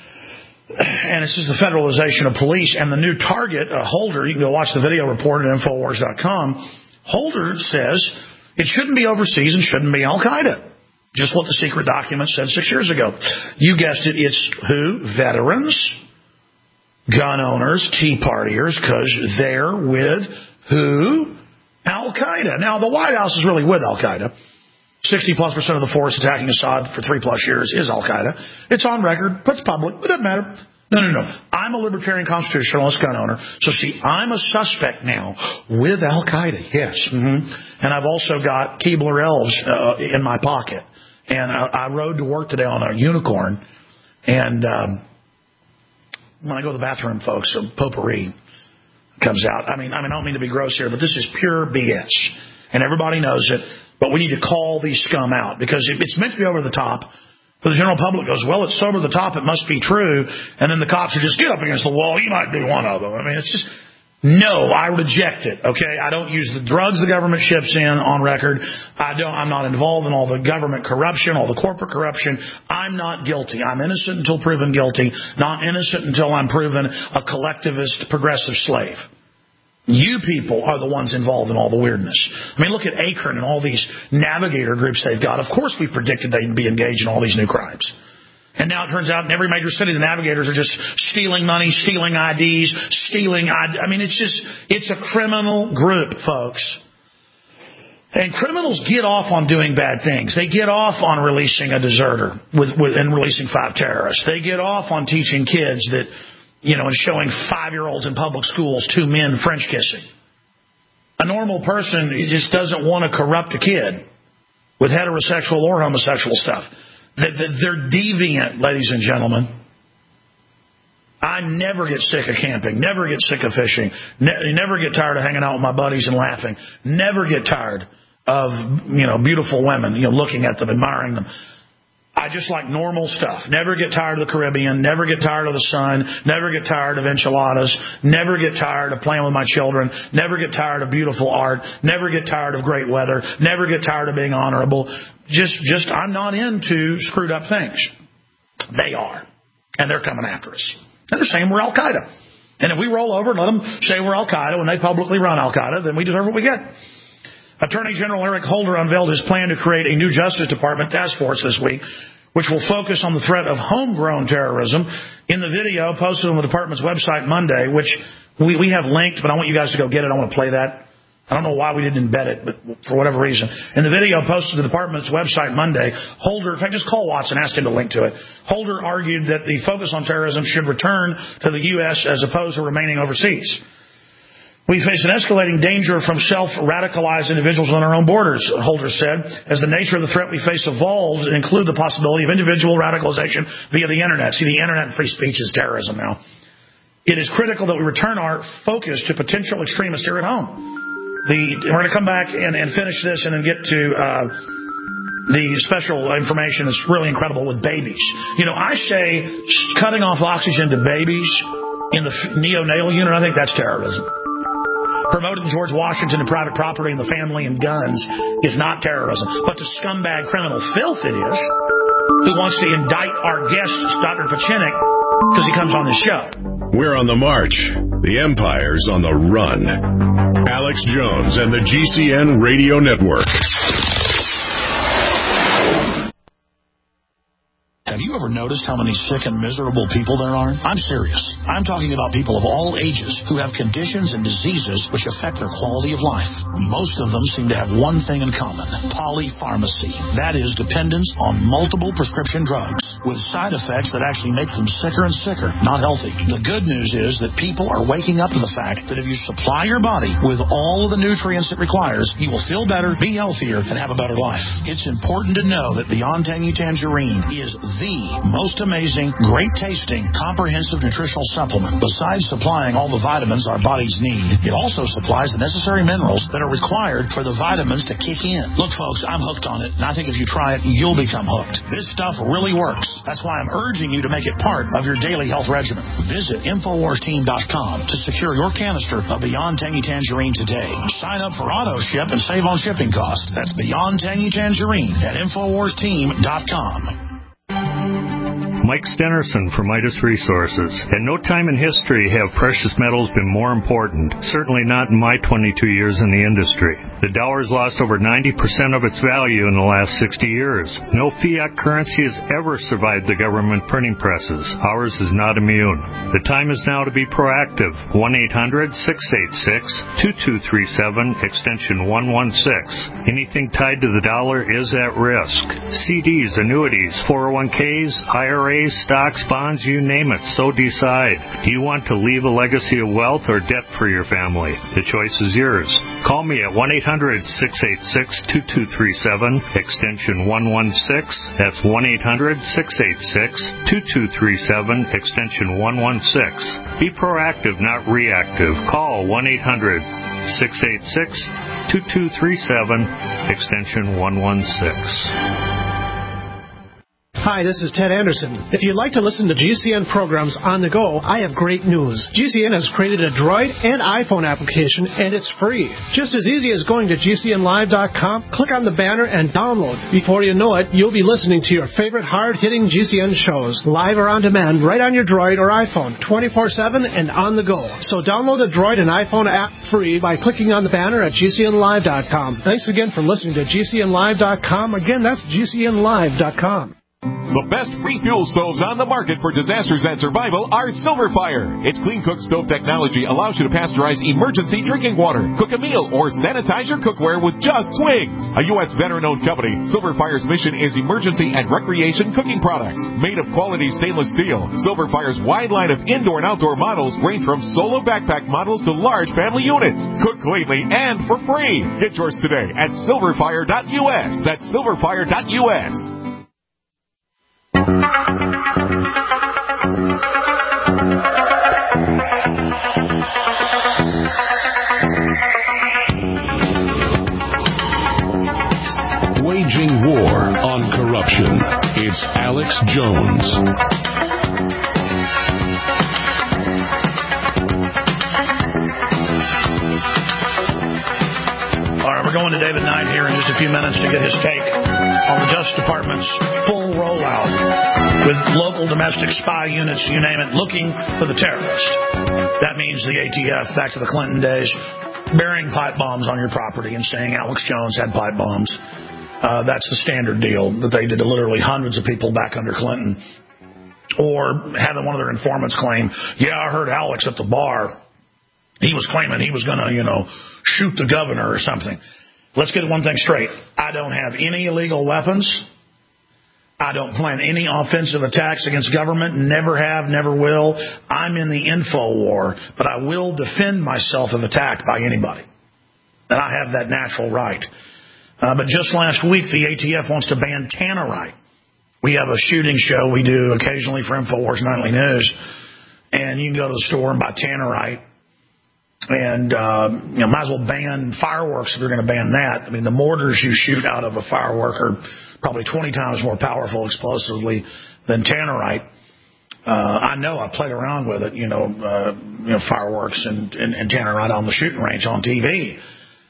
S4: And it's just the federalization of police. And the new target, uh, Holder, you can go watch the video report at Infowars dot com. Holder says it shouldn't be overseas and shouldn't be Al-Qaeda. Just what the secret document said six years ago. You guessed it, it's who? Veterans, gun owners, Tea Partiers, because they're with who? Al-Qaeda. Now, the White House is really with Al-Qaeda. sixty plus percent of the force attacking Assad for three plus years is Al-Qaeda. It's on record, but it's public. It doesn't matter. No, no, no. I'm a libertarian constitutionalist gun owner. So, see, I'm a suspect now with Al-Qaeda. Yes. Mm-hmm. And I've also got Keebler elves uh, in my pocket. And I, I rode to work today on a unicorn. And um, when I go to the bathroom, folks, a potpourri comes out. I mean, I mean, I don't mean to be gross here, but this is pure B S. And everybody knows it. But we need to call these scum out because it's meant to be over the top. But the general public goes, well, it's so over the top, it must be true. And then the cops are just, get up against the wall, you might be one of them. I mean, it's just, no, I reject it, okay? I don't use the drugs the government ships in on record. I don't, I'm not involved in all the government corruption, all the corporate corruption. I'm not guilty. I'm innocent until proven guilty, not innocent until I'm proven a collectivist, progressive slave. You people are the ones involved in all the weirdness. I mean, look at Akron and all these navigator groups they've got. Of course we predicted they'd be engaged in all these new crimes. And now it turns out in every major city, the navigators are just stealing money, stealing I Ds, stealing I D. I mean, it's just, it's a criminal group, folks. And criminals get off on doing bad things. They get off on releasing a deserter with, with, and releasing five terrorists. They get off on teaching kids that, you know, and showing five-year-olds in public schools two men French kissing. A normal person just doesn't want to corrupt a kid with heterosexual or homosexual stuff. They're deviant, ladies and gentlemen. I never get sick of camping, never get sick of fishing, ne- never get tired of hanging out with my buddies and laughing, never get tired of, you know, beautiful women, you know, looking at them, admiring them. I just like normal stuff. Never get tired of the Caribbean. Never get tired of the sun. Never get tired of enchiladas. Never get tired of playing with my children. Never get tired of beautiful art. Never get tired of great weather. Never get tired of being honorable. Just, just, I'm not into screwed up things. They are. And they're coming after us. And they're saying we're Al-Qaeda. And if we roll over and let them say we're Al-Qaeda when they publicly run Al-Qaeda, then we deserve what we get. Attorney General Eric Holder unveiled his plan to create a new Justice Department task force this week, which will focus on the threat of homegrown terrorism. In the video posted on the department's website Monday, which we, we have linked, but I want you guys to go get it. I want to play that. I don't know why we didn't embed it, but for whatever reason. In the video posted to the department's website Monday, Holder, in fact, just call Watts and ask him to link to it. Holder argued that the focus on terrorism should return to the U S as opposed to remaining overseas. We face an escalating danger from self-radicalized individuals on our own borders, Holder said, as the nature of the threat we face evolves and include the possibility of individual radicalization via the Internet. See, the Internet and free speech is terrorism now. It is critical that we return our focus to potential extremists here at home. The, we're going to come back and, and finish this and then get to uh, the special information is really incredible with babies. You know, I say cutting off oxygen to babies in the neonatal unit, I think that's terrorism. Promoting George Washington and private property and the family and guns is not terrorism. But to scumbag criminal filth it is, who wants to indict our guest, Doctor Pachinik, because he comes on this show.
S2: We're on the march. The empire's on the run. Alex Jones and the G C N Radio Network.
S4: Have you ever noticed how many sick and miserable people there are? I'm serious. I'm talking about people of all ages who have conditions and diseases which affect their quality of life. Most of them seem to have one thing in common: polypharmacy. That is, dependence on multiple prescription drugs with side effects that actually make them sicker and sicker, not healthy. The good news is that people are waking up to the fact that if you supply your body with all of the nutrients it requires, you will feel better, be healthier, and have a better life. It's important to know that Beyond Tangy Tangerine is the most amazing, great-tasting, comprehensive nutritional supplement. Besides supplying all the vitamins our bodies need, it also supplies the necessary minerals that are required for the vitamins to kick in. Look, folks, I'm hooked on it, and I think if you try it, you'll become hooked. This stuff really works. That's why I'm urging you to make it part of your daily health regimen. Visit Infowars Team dot com to secure your canister of Beyond Tangy Tangerine today. Sign up for auto ship and save on shipping costs. That's Beyond Tangy Tangerine at Infowars Team dot com.
S19: Mike Stenerson from Midas Resources. At no time in history have precious metals been more important, certainly not in my twenty-two years in the industry. The dollar has lost over ninety percent of its value in the last sixty years. No fiat currency has ever survived the government printing presses. Ours is not immune. The time is now to be proactive. one eight hundred six eight six two two three seven, extension one one six. Anything tied to the dollar is at risk. C Ds, annuities, four oh one k's, I R As, stocks, bonds, you name it, so decide. Do you want to leave a legacy of wealth or debt for your family? The choice is yours. Call me at one eight hundred six eight six two two three seven, extension one one six. That's one eight hundred six eight six two two three seven, extension one one six. Be proactive, not reactive. Call one eight hundred six eight six two two three seven, extension one one six.
S7: Hi, this is Ted Anderson. If you'd like to listen to G C N programs on the go, I have great news. G C N has created a Droid and iPhone application, and it's free. Just as easy as going to G C N live dot com, click on the banner, and download. Before you know it, you'll be listening to your favorite hard-hitting G C N shows, live or on demand, right on your Droid or iPhone, twenty-four seven and on the go. So download the Droid and iPhone app free by clicking on the banner at G C N live dot com. Thanks again for listening to G C N live dot com. Again, that's G C N live dot com.
S20: The best free fuel stoves on the market for disasters and survival are Silverfire. Its Clean Cook stove technology allows you to pasteurize emergency drinking water, cook a meal, or sanitize your cookware with just twigs. A U S veteran-owned company, Silverfire's mission is emergency and recreation cooking products. Made of quality stainless steel, Silverfire's wide line of indoor and outdoor models range from solo backpack models to large family units. Cook cleanly and for free. Get yours today at silverfire dot U S. That's silverfire dot U S.
S6: Waging war on corruption. It's Alex Jones.
S4: All right, we're going to David Knight here in just a few minutes to get his take on the Justice Department's full rollout with local domestic spy units, you name it, looking for the terrorist. That means the A T F, back to the Clinton days, burying pipe bombs on your property and saying Alex Jones had pipe bombs. Uh, that's the standard deal that they did to literally hundreds of people back under Clinton. Or having one of their informants claim, yeah, I heard Alex at the bar. He was claiming he was going to, you know, shoot the governor or something. Let's get one thing straight. I don't have any illegal weapons. I don't plan any offensive attacks against government. Never have, never will. I'm in the info war, but I will defend myself if attacked by anybody. And I have that natural right. Uh, but just last week, the A T F wants to ban tannerite. We have a shooting show we do occasionally for InfoWars Nightly News, and you can go to the store and buy tannerite. And, uh, you know, might as well ban fireworks if you're going to ban that. I mean, the mortars you shoot out of a firework are probably twenty times more powerful explosively than tannerite. Uh, I know I played around with it, you know, uh, you know, fireworks and, and, and tannerite on the shooting range on T V.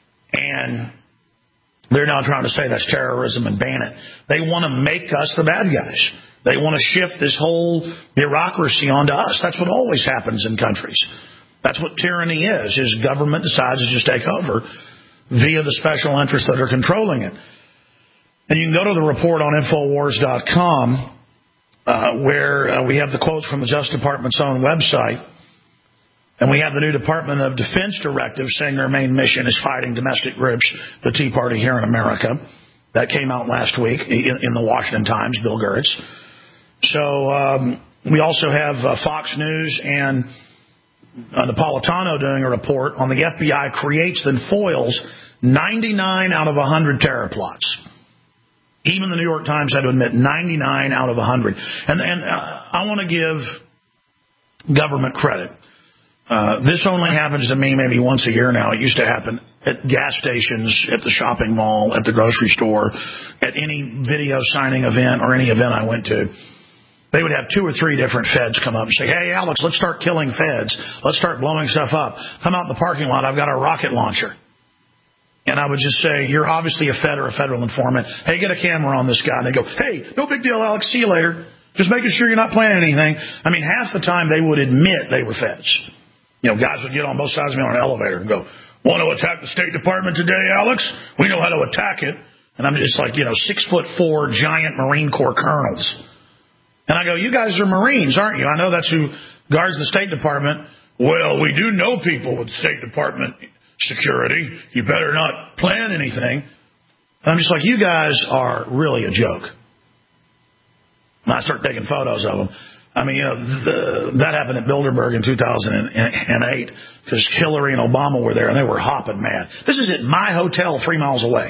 S4: And they're now trying to say that's terrorism and ban it. They want to make us the bad guys. They want to shift this whole bureaucracy onto us. That's what always happens in countries. That's what tyranny is, is government decides to just take over via the special interests that are controlling it. And you can go to the report on Infowars dot com. Uh, where uh, we have the quotes from the Justice Department's own website, and we have the new Department of Defense directive saying their main mission is fighting domestic groups, the Tea Party here in America. That came out last week in, in the Washington Times, Bill Gertz. So um, we also have uh, Fox News and uh, Napolitano doing a report on the F B I creates and foils ninety-nine out of one hundred terror plots. Even the New York Times had to admit ninety-nine out of one hundred. And, and uh, I want to give government credit. Uh, this only happens to me maybe once a year now. It used to happen at gas stations, at the shopping mall, at the grocery store, at any video signing event or any event I went to. They would have two or three different feds come up and say, hey, Alex, let's start killing feds. Let's start blowing stuff up. Come out in the parking lot. I've got a rocket launcher. And I would just say, you're obviously a Fed or a federal informant. Hey, get a camera on this guy. And they go, hey, no big deal, Alex. See you later. Just making sure you're not planning anything. I mean, half the time they would admit they were Feds. You know, guys would get on both sides of me on an elevator and go, want to attack the State Department today, Alex? We know how to attack it. And I'm just like, you know, six foot four giant Marine Corps colonels. And I go, you guys are Marines, aren't you? I know that's who guards the State Department. Well, we do know people with State Department security. You better not plan anything. And I'm just like, you guys are really a joke. And I start taking photos of them. I mean, you know, the, that happened at Bilderberg in two thousand eight because Hillary and Obama were there and they were hopping mad. This is at my hotel three miles away.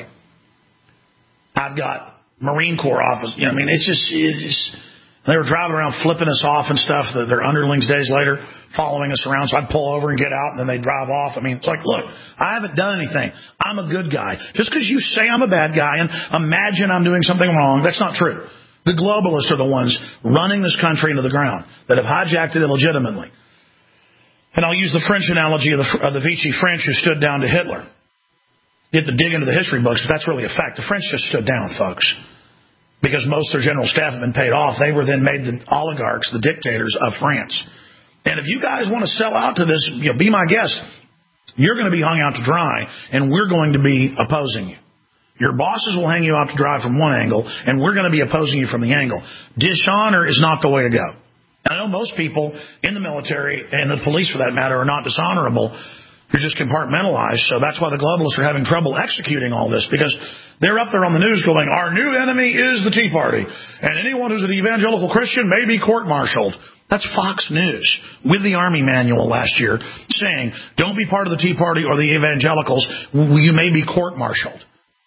S4: I've got Marine Corps office. You know, I mean, it's just, it's just they were driving around flipping us off and stuff. Their underlings days later following us around. So I'd pull over and get out and then they'd drive off. I mean, it's like, look, I haven't done anything. I'm a good guy. Just because you say I'm a bad guy and imagine I'm doing something wrong, that's not true. The globalists are the ones running this country into the ground that have hijacked it illegitimately. And I'll use the French analogy of the, of the Vichy French who stood down to Hitler. You have to dig into the history books, but that's really a fact. The French just stood down, folks. Because most of their general staff had been paid off. They were then made the oligarchs, the dictators of France. And if you guys want to sell out to this, you know, be my guest. You're going to be hung out to dry, and we're going to be opposing you. Your bosses will hang you out to dry from one angle, and we're going to be opposing you from the angle. Dishonor is not the way to go. And I know most people in the military, and the police for that matter, are not dishonorable. You're just compartmentalized. So that's why the globalists are having trouble executing all this, because they're up there on the news going, our new enemy is the Tea Party, and anyone who's an evangelical Christian may be court-martialed. That's Fox News with the Army manual last year saying, don't be part of the Tea Party or the evangelicals. You may be court-martialed.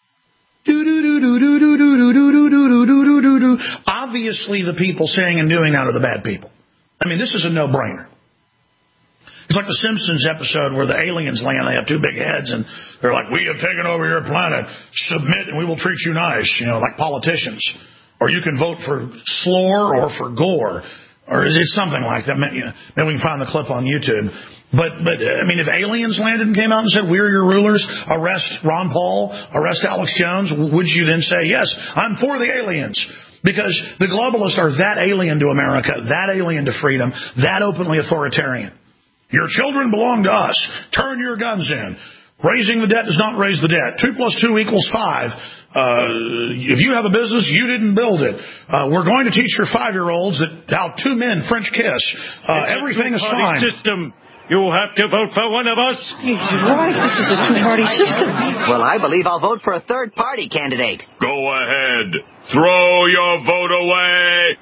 S4: Obviously, the people saying and doing that are the bad people. I mean, this is a no-brainer. It's like the Simpsons episode where the aliens land. They have two big heads, and they're like, we have taken over your planet. Submit, and we will treat you nice, you know, like politicians. Or you can vote for Slore or for Gore. Or is it something like that? Then we can find the clip on YouTube. But, but I mean, if aliens landed and came out and said, we're your rulers, arrest Ron Paul, arrest Alex Jones, would you then say, yes, I'm for the aliens? Because the globalists are that alien to America, that alien to freedom, that openly authoritarian. Your children belong to us. Turn your guns in. Raising the debt does not raise the debt. Two plus two equals five. Uh, if you have a business, you didn't build it. Uh, we're going to teach your five-year-olds that how two men French kiss. Uh, everything is fine.
S21: System. You'll have to vote for one of us.
S22: He's right. This is a two-party system.
S23: Well, I believe I'll vote for a third-party candidate.
S21: Go ahead. Throw your vote away.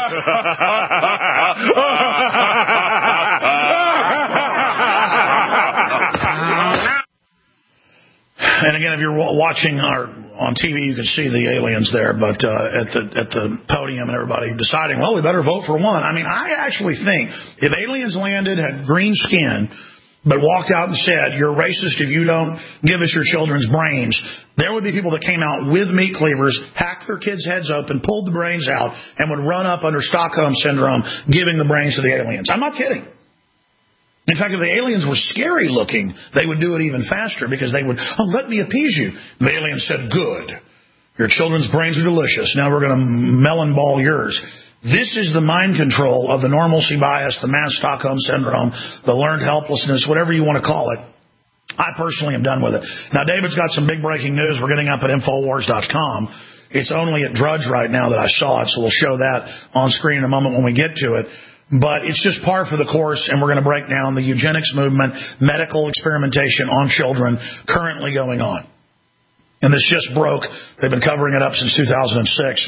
S4: And again, if you're watching our on T V, you can see the aliens there, but uh, at the at the podium and everybody deciding, well, we better vote for one. I mean, I actually think if aliens landed, had green skin, but walked out and said, you're racist if you don't give us your children's brains, there would be people that came out with meat cleavers, hacked their kids' heads open, pulled the brains out, and would run up under Stockholm Syndrome, giving the brains to the aliens. I'm not kidding. In fact, if the aliens were scary looking, they would do it even faster because they would, oh, let me appease you. The aliens said, good. Your children's brains are delicious. Now we're going to melon ball yours. This is the mind control of the normalcy bias, the mass Stockholm Syndrome, the learned helplessness, whatever you want to call it. I personally am done with it. Now, David's got some big breaking news we're getting up at Infowars dot com. It's only at Drudge right now that I saw it, so we'll show that on screen in a moment when we get to it. But it's just par for the course, and we're going to break down the eugenics movement, medical experimentation on children currently going on. And this just broke. They've been covering it up since two thousand six.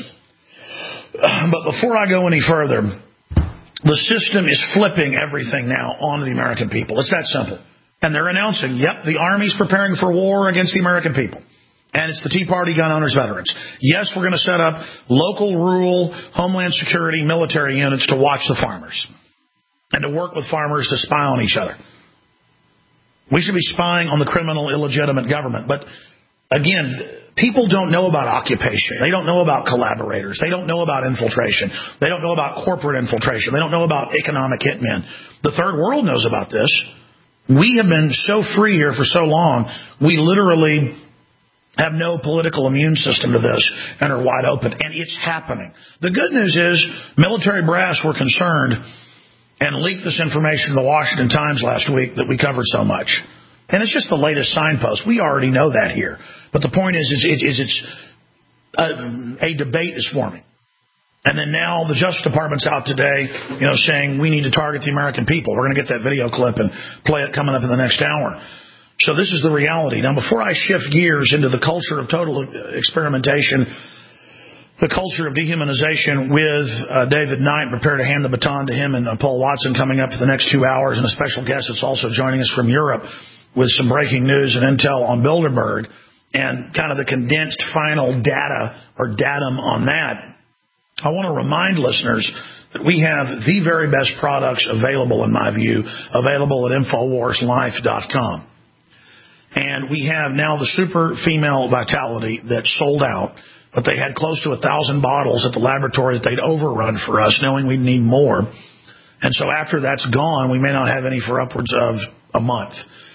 S4: But before I go any further, the system is flipping everything now on the American people. It's that simple. And they're announcing, yep, the Army's preparing for war against the American people. And it's the Tea Party gun owners veterans. Yes, we're going to set up local, rural, Homeland Security, military units to watch the farmers and to work with farmers to spy on each other. We should be spying on the criminal, illegitimate government. But again, people don't know about occupation. They don't know about collaborators. They don't know about infiltration. They don't know about corporate infiltration. They don't know about economic hitmen. The third world knows about this. We have been so free here for so long, we literally have no political immune system to this and are wide open. And it's happening. The good news is military brass were concerned and leaked this information to the Washington Times last week that we covered so much. And it's just the latest signpost. We already know that here. But the point is, is, is it's a, a debate is forming. And then now the Justice Department's out today, you know, saying we need to target the American people. We're going to get that video clip and play it coming up in the next hour. So this is the reality. Now, before I shift gears into the culture of total experimentation, the culture of dehumanization with uh, David Knight, prepare to hand the baton to him, and uh, Paul Watson coming up for the next two hours, and a special guest that's also joining us from Europe with some breaking news and intel on Bilderberg and kind of the condensed final data or datum on that. I want to remind listeners that we have the very best products available, in my view, available at Infowars Life dot com. And we have now the Super Female Vitality that sold out, but they had close to a thousand bottles at the laboratory that they'd overrun for us, knowing we'd need more. And so after that's gone, we may not have any for upwards of a month.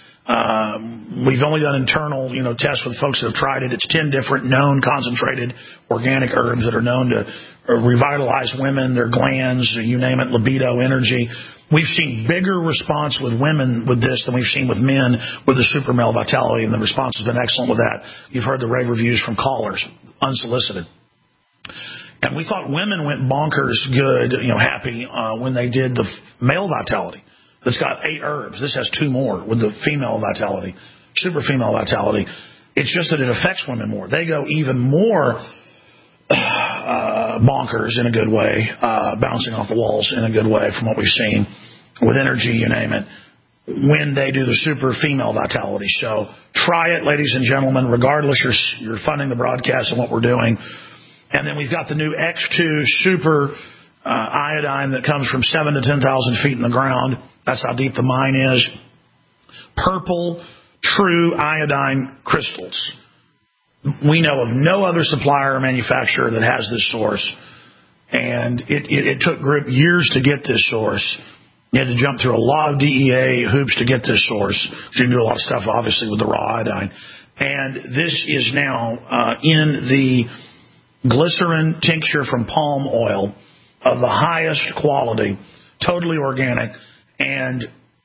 S4: Um, we've only done internal, you know, tests with folks that have tried it. It's ten different known concentrated organic herbs that are known to revitalize women, their glands, you name it, libido, energy. We've seen bigger response with women with this than we've seen with men with the Super Male Vitality, and the response has been excellent with that. You've heard the rave reviews from callers, unsolicited. And we thought women went bonkers good, you know, happy uh, when they did the Male Vitality. That's got eight herbs. This has two more with the Female Vitality, Super Female Vitality. It's just that it affects women more. They go even more uh, bonkers in a good way, uh, bouncing off the walls in a good way from what we've seen with energy, you name it, when they do the Super Female Vitality. So try it, ladies and gentlemen, regardless you're, you're funding the broadcast and what we're doing. And then we've got the new X two Super uh, iodine that comes from seven to ten thousand feet in the ground. That's how deep the mine is. Purple, true iodine crystals. We know of no other supplier or manufacturer that has this source. And it, it, it took group years to get this source. You had to jump through a lot of D E A hoops to get this source. You can do a lot of stuff, obviously, with the raw iodine. And this is now uh, in the glycerin tincture from palm oil of the highest quality, totally organic. And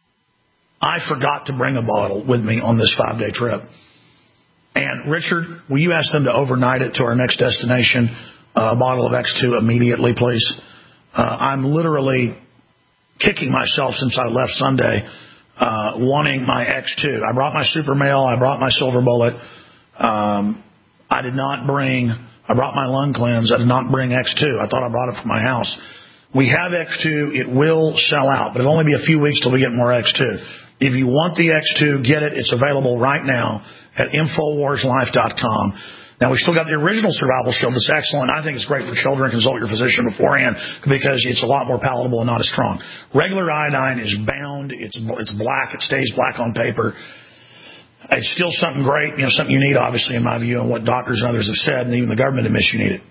S4: I forgot to bring a bottle with me on this five-day trip. And, Richard, will you ask them to overnight it to our next destination, uh, a bottle of X two immediately, please? Uh, I'm literally kicking myself since I left Sunday, uh, wanting my X two. I brought my Super Male. I brought my Silver Bullet. Um, I did not bring, I brought my Lung Cleanse. I did not bring X two. I thought I brought it from my house. We have X two. It will sell out, but it'll only be a few weeks till we get more X two. If you want the X two, get it. It's available right now at Infowars Life dot com. Now, we've still got the original survival shield that's excellent. I think it's great for children. Consult your physician beforehand because it's a lot more palatable and not as strong. Regular iodine is bound. It's it's black. It stays black on paper. It's still something great, you know, something you need, obviously, in my view, and what doctors and others have said, and even the government admits you need it.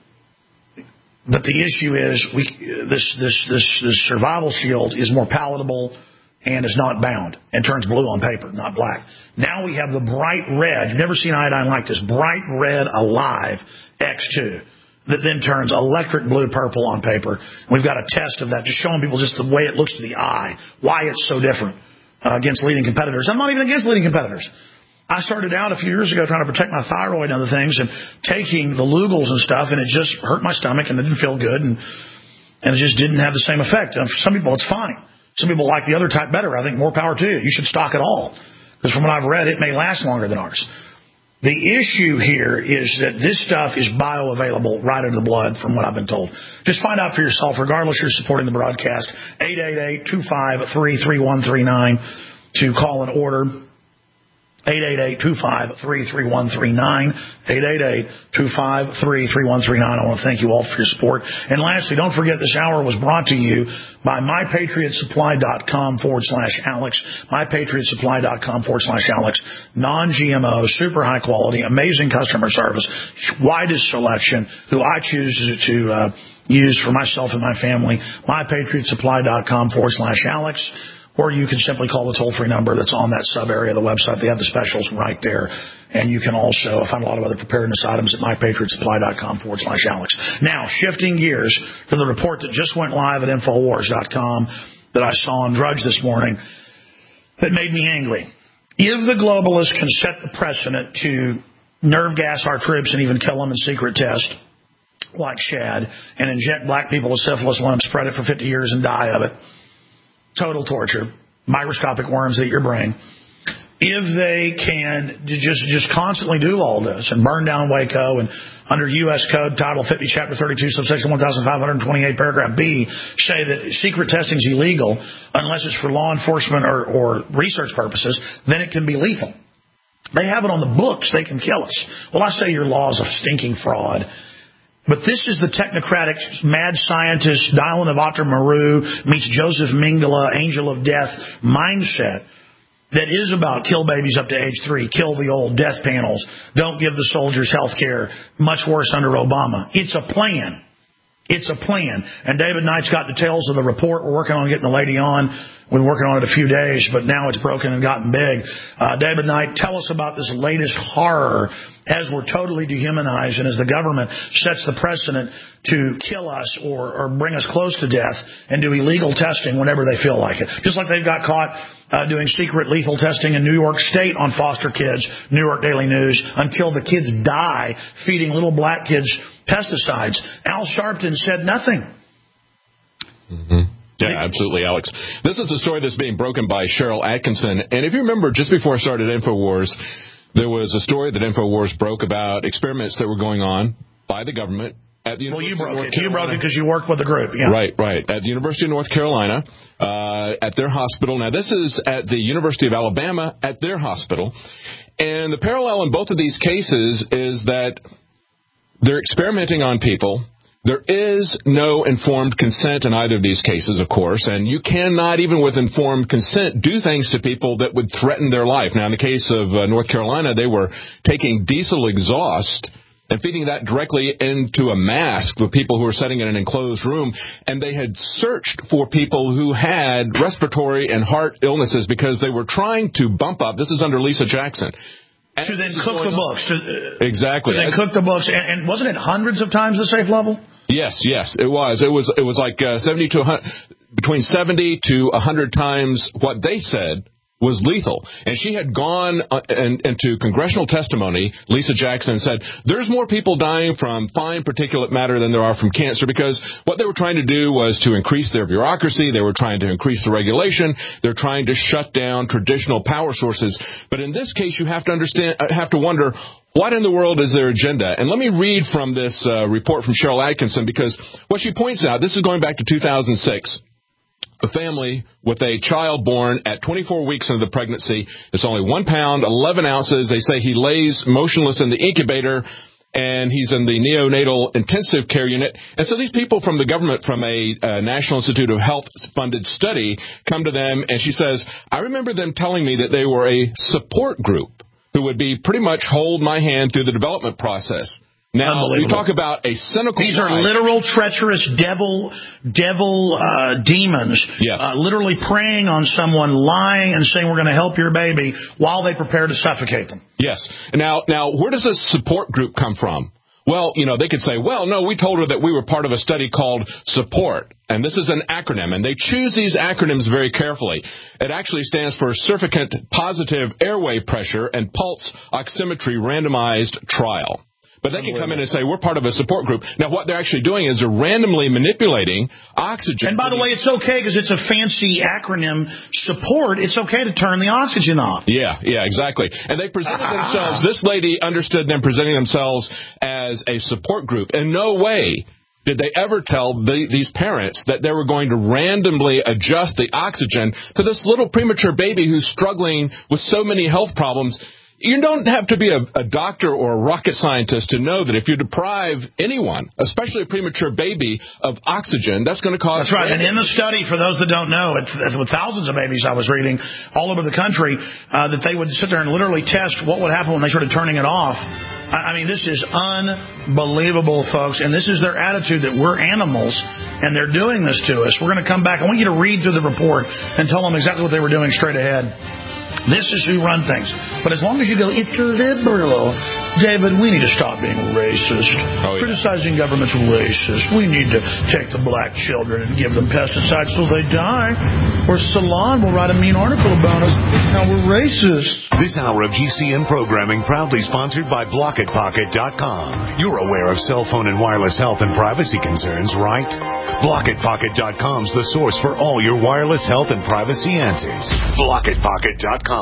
S4: But the issue is we this this this this survival shield is more palatable and is not bound and turns blue on paper, not black. Now we have the bright red. You've never seen iodine like this. Bright red Alive X two that then turns electric blue purple on paper. We've got a test of that, just showing people just the way it looks to the eye, why it's so different uh, against leading competitors. I'm not even against leading competitors. I started out a few years ago trying to protect my thyroid and other things and taking the Lugals and stuff, and it just hurt my stomach and it didn't feel good, and and it just didn't have the same effect. And for some people, it's fine. Some people like the other type better. I think more power to you. You should stock it all because from what I've read, it may last longer than ours. The issue here is that this stuff is bioavailable right into the blood from what I've been told. Just find out for yourself. Regardless, you're supporting the broadcast. eight eight eight, two five three, three one three nine to call and order. eight eight eight, two five three, three one three nine, eight eight eight, two five three, three one three nine. I want to thank you all for your support. And lastly, don't forget this hour was brought to you by mypatriotsupply.com forward slash Alex, mypatriotsupply.com forward slash Alex. Non-G M O, super high quality, amazing customer service, widest selection, who I choose to uh, use for myself and my family. mypatriotsupply.com forward slash Alex. Or you can simply call the toll-free number that's on that sub-area of the website. They have the specials right there. And you can also find a lot of other preparedness items at mypatriotsupply.com forward slash Alex. Now, shifting gears to the report that just went live at Infowars dot com that I saw on Drudge this morning that made me angry. If the globalists can set the precedent to nerve gas our troops and even kill them in secret tests, like Shad, and inject black people with syphilis, let them spread it for fifty years and die of it, total torture, microscopic worms eat your brain. If they can just just constantly do all this and burn down Waco and under U S Code Title fifty, Chapter thirty-two, subsection one thousand five hundred twenty-eight, Paragraph B, say that secret testing is illegal unless it's for law enforcement or, or research purposes, then it can be lethal. They have it on the books. They can kill us. Well, I say your law is a stinking fraud. But this is the technocratic, mad scientist, Dylan of Otter-Maru meets Joseph Mengele, angel of death mindset that is about kill babies up to age three, kill the old, death panels, don't give the soldiers health care, much worse under Obama. It's a plan. It's a plan. And David Knight's got details of the report. We're working on getting the lady on. We've been working on it a few days, but now it's broken and gotten big. Uh, David Knight, tell us about this latest horror as we're totally dehumanized and as the government sets the precedent to kill us or, or bring us close to death and do illegal testing whenever they feel like it. Just like they've got caught uh, doing secret lethal testing in New York State on foster kids, New York Daily News, until the kids die feeding little black kids pesticides. Al Sharpton said nothing.
S1: Mm-hmm. Yeah, absolutely, Alex. This is a story that's being broken by Cheryl Atkinson. And if you remember, just before I started InfoWars, there was a story that InfoWars broke about experiments that were going on by the government at the University
S4: well, you broke
S1: of North
S4: it.
S1: Carolina.
S4: You broke it because you worked with the group. Yeah.
S1: Right, right. At the University of North Carolina, uh, at their hospital. Now, this is at the University of Alabama at their hospital. And the parallel in both of these cases is that they're experimenting on people. There is no informed consent in either of these cases, of course, and you cannot, even with informed consent, do things to people that would threaten their life. Now, in the case of uh, North Carolina, they were taking diesel exhaust and feeding that directly into a mask with people who were sitting in an enclosed room, and they had searched for people who had respiratory and heart illnesses because they were trying to bump up. This is under Lisa Jackson.
S4: To then cook the books. To, uh,
S1: exactly.
S4: To then cook the books. And, and wasn't it hundreds of times the safe level?
S1: Yes, yes, it was. It was. It was like uh, seventy to one hundred, between seventy to a hundred times what they said was lethal. And she had gone uh, and, into congressional testimony. Lisa Jackson said there's more people dying from fine particulate matter than there are from cancer, because what they were trying to do was to increase their bureaucracy. They were trying to increase the regulation. They're trying to shut down traditional power sources. But in this case, you have to understand, have to wonder, what in the world is their agenda? And let me read from this uh, report from Cheryl Atkinson, because what she points out, this is going back to two thousand six. A family with a child born at twenty-four weeks into the pregnancy. It's only one pound, eleven ounces. They say he lays motionless in the incubator, and he's in the neonatal intensive care unit. And so these people from the government, from a uh, National Institute of Health-funded study, come to them, and she says, I remember them telling me that they were a support group who would be pretty much hold my hand through the development process. Now, we talk about a cynical
S4: These are
S1: life.
S4: literal, treacherous devil devil uh, demons,
S1: yes.
S4: uh, literally preying on someone, lying and saying we're going to help your baby while they prepare to suffocate them.
S1: Yes. Now, now, where does this support group come from? Well, you know, they could say, well, no, we told her that we were part of a study called SUPPORT, and this is an acronym, and they choose these acronyms very carefully. It actually stands for Surfactant Positive Airway Pressure and Pulse Oximetry Randomized Trial. But they can come in and say, we're part of a support group. Now, what they're actually doing is they're randomly manipulating oxygen.
S4: And by the way, it's okay because it's a fancy acronym, support. It's okay to turn the oxygen off.
S1: Yeah, yeah, exactly. And they presented themselves, this lady understood them presenting themselves as a support group. In no way did they ever tell the, these parents that they were going to randomly adjust the oxygen to this little premature baby who's struggling with so many health problems. You don't have to be a, a doctor or a rocket scientist to know that if you deprive anyone, especially a premature baby, of oxygen, that's going to cause...
S4: That's right. And in the study, for those that don't know, it's, with thousands of babies I was reading all over the country, uh, that they would sit there and literally test what would happen when they started turning it off. I, I mean, this is unbelievable, folks. And this is their attitude, that we're animals and they're doing this to us. We're going to come back. I want you to read through the report and tell them exactly what they were doing straight ahead. This is who run things. But as long as you go, it's liberal, David, we need to stop being racist. Oh, yeah. Criticizing government's racist. We need to take the black children and give them pesticides till they die. Or Salon will write a mean article about us. Now we're racist.
S18: This hour of G C N programming proudly sponsored by Block It Pocket dot com. You're aware of cell phone and wireless health and privacy concerns, right? Block It Pocket dot com's the source for all your wireless health and privacy answers. Block It Pocket dot com.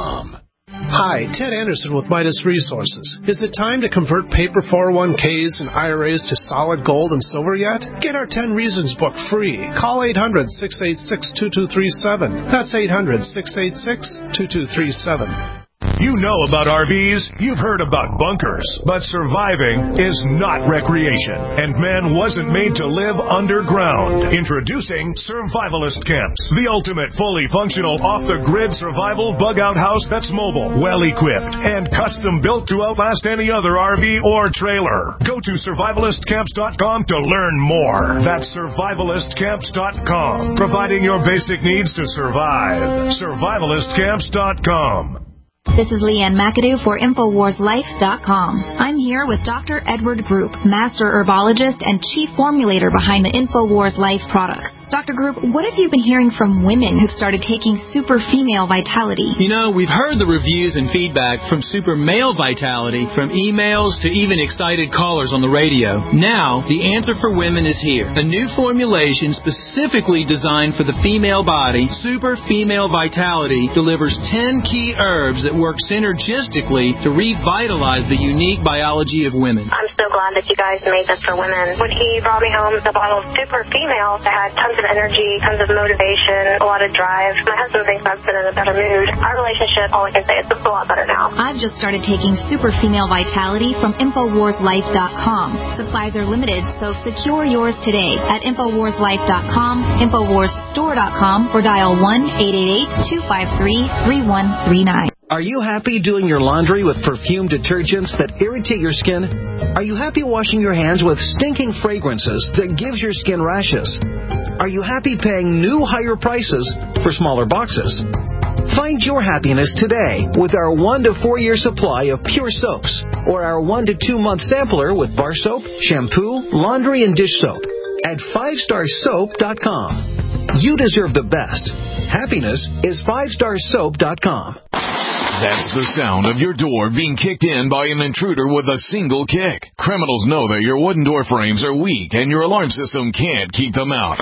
S7: Hi, Ted Anderson with Midas Resources. Is it time to convert paper four oh one k's and I R As to solid gold and silver yet? Get our ten Reasons book free. Call eight hundred, six eight six, two two three seven. That's eight hundred, six eight six, two two three seven.
S3: You know about R Vs, you've heard about bunkers, but surviving is not recreation, and man wasn't made to live underground. Introducing Survivalist Camps, the ultimate fully functional off-the-grid survival bug-out house that's mobile, well-equipped, and custom-built to outlast any other R V or trailer. Go to survivalist camps dot com to learn more. That's survivalist camps dot com, providing your basic needs to survive. survivalist camps dot com.
S5: This is Leanne McAdoo for Infowars Life dot com. I'm here with Doctor Edward Group, Master Herbologist and Chief Formulator behind the Infowars Life products. Doctor Group, what have you been hearing from women who've started taking Super Female Vitality?
S8: You know, we've heard the reviews and feedback from Super Male Vitality, from emails to even excited callers on the radio. Now, the answer for women is here. A new formulation specifically designed for the female body, Super Female Vitality, delivers ten key herbs that work synergistically to revitalize the unique biology of women.
S24: I'm so glad that you guys made this for women. When he brought me home the bottle of Super Female that had tons of energy, tons of motivation, a lot of drive. My husband thinks I've been in a better mood. Our relationship, all I can say, is it's a lot better now.
S5: I've just started taking Super Female Vitality from Infowars Life dot com. Supplies are limited, so secure yours today at Infowars Life dot com, Infowars Store dot com, or dial one eight eight eight, two five three, three one three nine.
S25: Are you happy doing your laundry with perfumed detergents that irritate your skin? Are you happy washing your hands with stinking fragrances that gives your skin rashes? Are you happy paying new higher prices for smaller boxes? Find your happiness today with our one to four year supply of pure soaps, or our one to two month sampler with bar soap, shampoo, laundry, and dish soap at five star soap dot com. You deserve the best. Happiness is five star soap dot com.
S26: That's the sound of your door being kicked in by an intruder with a single kick. Criminals know that your wooden door frames are weak and your alarm system can't keep them out.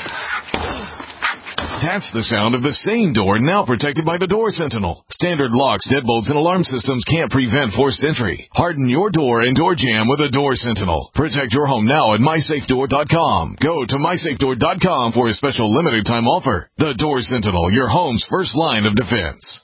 S26: That's the sound of the same door now protected by the Door Sentinel. Standard locks, deadbolts, and alarm systems can't prevent forced entry. Harden your door and door jam with a Door Sentinel. Protect your home now at my safe door dot com. Go to my safe door dot com for a special limited time offer. The Door Sentinel, your home's first line of defense.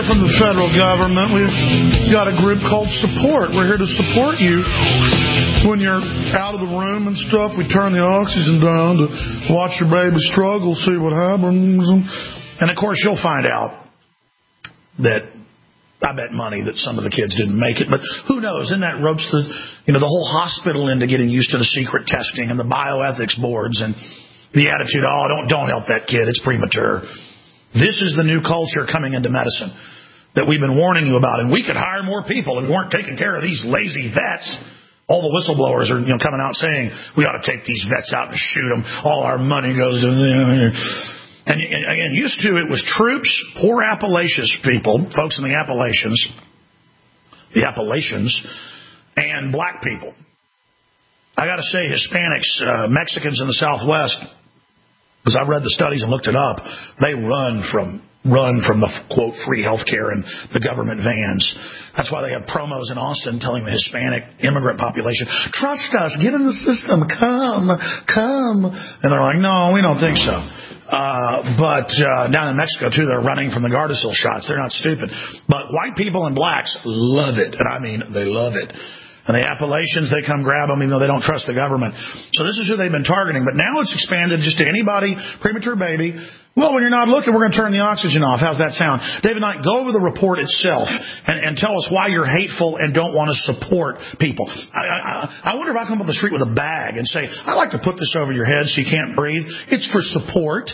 S4: from the federal government. We've got a group called Support. We're here to support you when you're out of the room and stuff. We turn the oxygen down to watch your baby struggle, see what happens. And, of course, you'll find out that I bet money that some of the kids didn't make it. But who knows? Then that ropes the, you know, the whole hospital into getting used to the secret testing and the bioethics boards and the attitude, oh, don't, don't help that kid. It's premature. This is the new culture coming into medicine that we've been warning you about. And we could hire more people if we weren't taking care of these lazy vets. All the whistleblowers are, you know, coming out saying we ought to take these vets out and shoot them. All our money goes to them. And, and again, used to it was troops, poor Appalachians people, folks in the Appalachians, the Appalachians, and black people. I got to say, Hispanics, uh, Mexicans in the Southwest, because I read the studies and looked it up, they run from run from the, quote, free health care and the government vans. That's why they have promos in Austin telling the Hispanic immigrant population, trust us, get in the system, come, come. And they're like, no, we don't think so. Uh, but uh, down in Mexico, too, they're running from the Gardasil shots. They're not stupid. But white people and blacks love it. And I mean, they love it. And the Appalachians, they come grab them even though they don't trust the government. So this is who they've been targeting. But now it's expanded just to anybody, premature baby. Well, when you're not looking, we're going to turn the oxygen off. How's that sound? David Knight, go over the report itself and, and tell us why you're hateful and don't want to support people. I, I, I wonder if I come up the street with a bag and say, I'd like to put this over your head so you can't breathe. It's for support.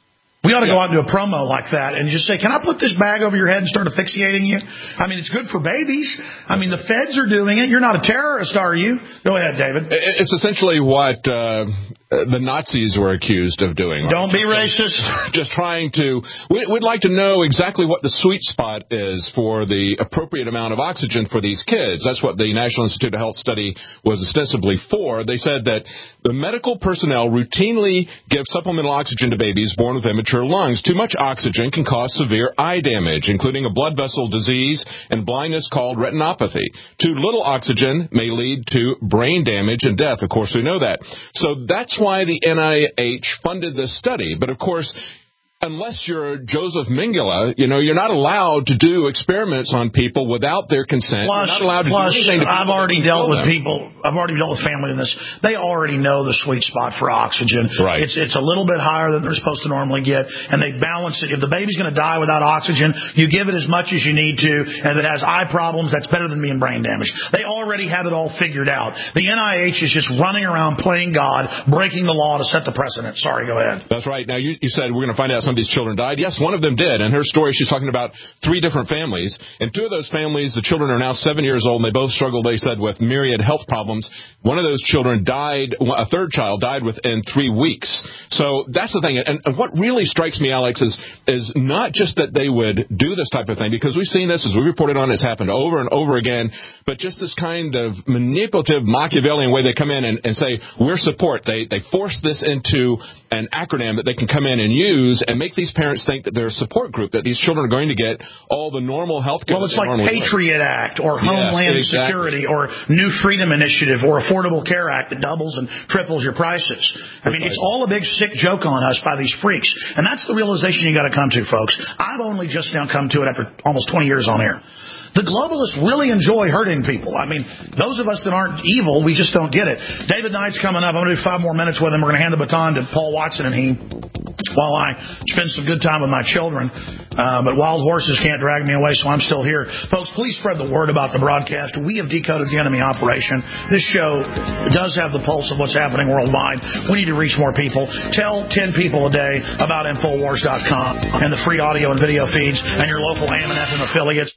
S4: We ought to yeah. go out and do a promo like that and just say, can I put this bag over your head and start asphyxiating you? I mean, it's good for babies. I mean, the feds are doing it. You're not a terrorist, are you? Go ahead, David.
S1: It's essentially what uh, the Nazis were accused of doing. Right?
S4: Don't be racist.
S1: Just trying to... We, we'd like to know exactly what the sweet spot is for the appropriate amount of oxygen for these kids. That's what the National Institute of Health study was ostensibly for. They said that the medical personnel routinely give supplemental oxygen to babies born with immature lungs. Too much oxygen can cause severe eye damage, including a blood vessel disease and blindness called retinopathy. Too little oxygen may lead to brain damage and death. Of course, we know that. So that's why the N I H funded this study. But, of course, unless you're Joseph Mengele, you know, you're not allowed to do experiments on people without their consent.
S4: Plus,
S1: you're not allowed to
S4: plus
S1: do anything to
S4: I've already dealt with
S1: them.
S4: people. I've already dealt with family in this. They already know the sweet spot for oxygen.
S1: Right.
S4: It's it's a little bit higher than they're supposed to normally get, and they balance it. If the baby's going to die without oxygen, you give it as much as you need to, and if it has eye problems, that's better than being brain damaged. They already have it all figured out. The N I H is just running around playing God, breaking the law to set the precedent. Sorry, go ahead.
S1: That's right. Now, you, you said we're going to find out some of these children died. Yes, one of them did. In her story, she's talking about three different families. In two of those families, the children are now seven years old, and they both struggle, they said, with myriad health problems. One of those children died, a third child died within three weeks. So that's the thing. And, and what really strikes me, Alex, is, is not just that they would do this type of thing, because we've seen this, as we reported on, it's happened over and over again, but just this kind of manipulative, Machiavellian way they come in and, and say, we're support. They, they force this into an acronym that they can come in and use and make these parents think that they're a support group, that these children are going to get all the normal health care.
S4: Well, it's like Patriot get. Act or Homeland
S1: yes, exactly.
S4: Security or New Freedom Initiative or Affordable Care Act that doubles and triples your prices. I mean, it's all a big sick joke on us by these freaks. And that's the realization you got to come to, folks. I've only just now come to it after almost twenty years on air. The globalists really enjoy hurting people. I mean, those of us that aren't evil, we just don't get it. David Knight's coming up. I'm going to do five more minutes with him. We're going to hand the baton to Paul Watson and he, while I spend some good time with my children. Uh, but wild horses can't drag me away, so I'm still here. Folks, please spread the word about the broadcast. We have decoded the enemy operation. This show does have the pulse of what's happening worldwide. We need to reach more people. Tell ten people a day about Infowars dot com and the free audio and video feeds and your local A M and F M affiliates.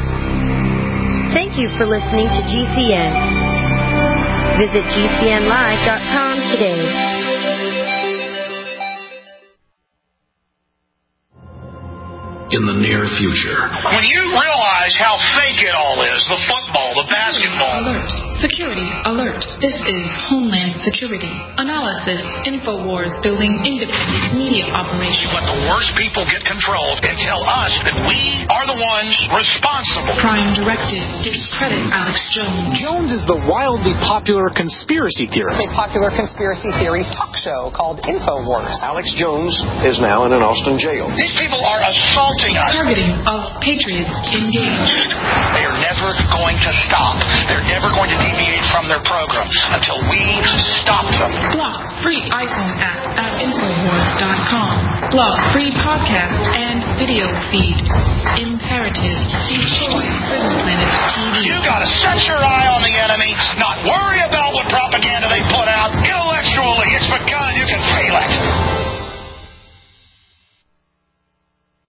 S9: Thank you for listening to G C N. Visit G C N live dot com today.
S10: In the near future.
S18: When you realize how fake it all is, the football, the basketball.
S9: Alert.
S11: Security alert. This is Homeland Security. Analysis. InfoWars building independent media operation.
S10: Let the worst people get control and tell us that we are the ones responsible.
S11: Prime Directive. Discredit Alex Jones.
S12: Jones is the wildly popular conspiracy theorist.
S13: It's a popular conspiracy theory talk show called InfoWars.
S14: Alex Jones is now in an Austin jail.
S10: These people are assaulting us.
S11: Targeting of patriots engaged.
S10: They are never going to stop. They're never going to deviate from their program until we stop them.
S11: Block free iPhone app at Infowars dot com. Block free podcast and video feed. Imperative. Destroy Prison Planet T V.
S10: You gotta set your eye on the enemy, not worry about what propaganda they put out. Intellectually, it's begun. You can feel it.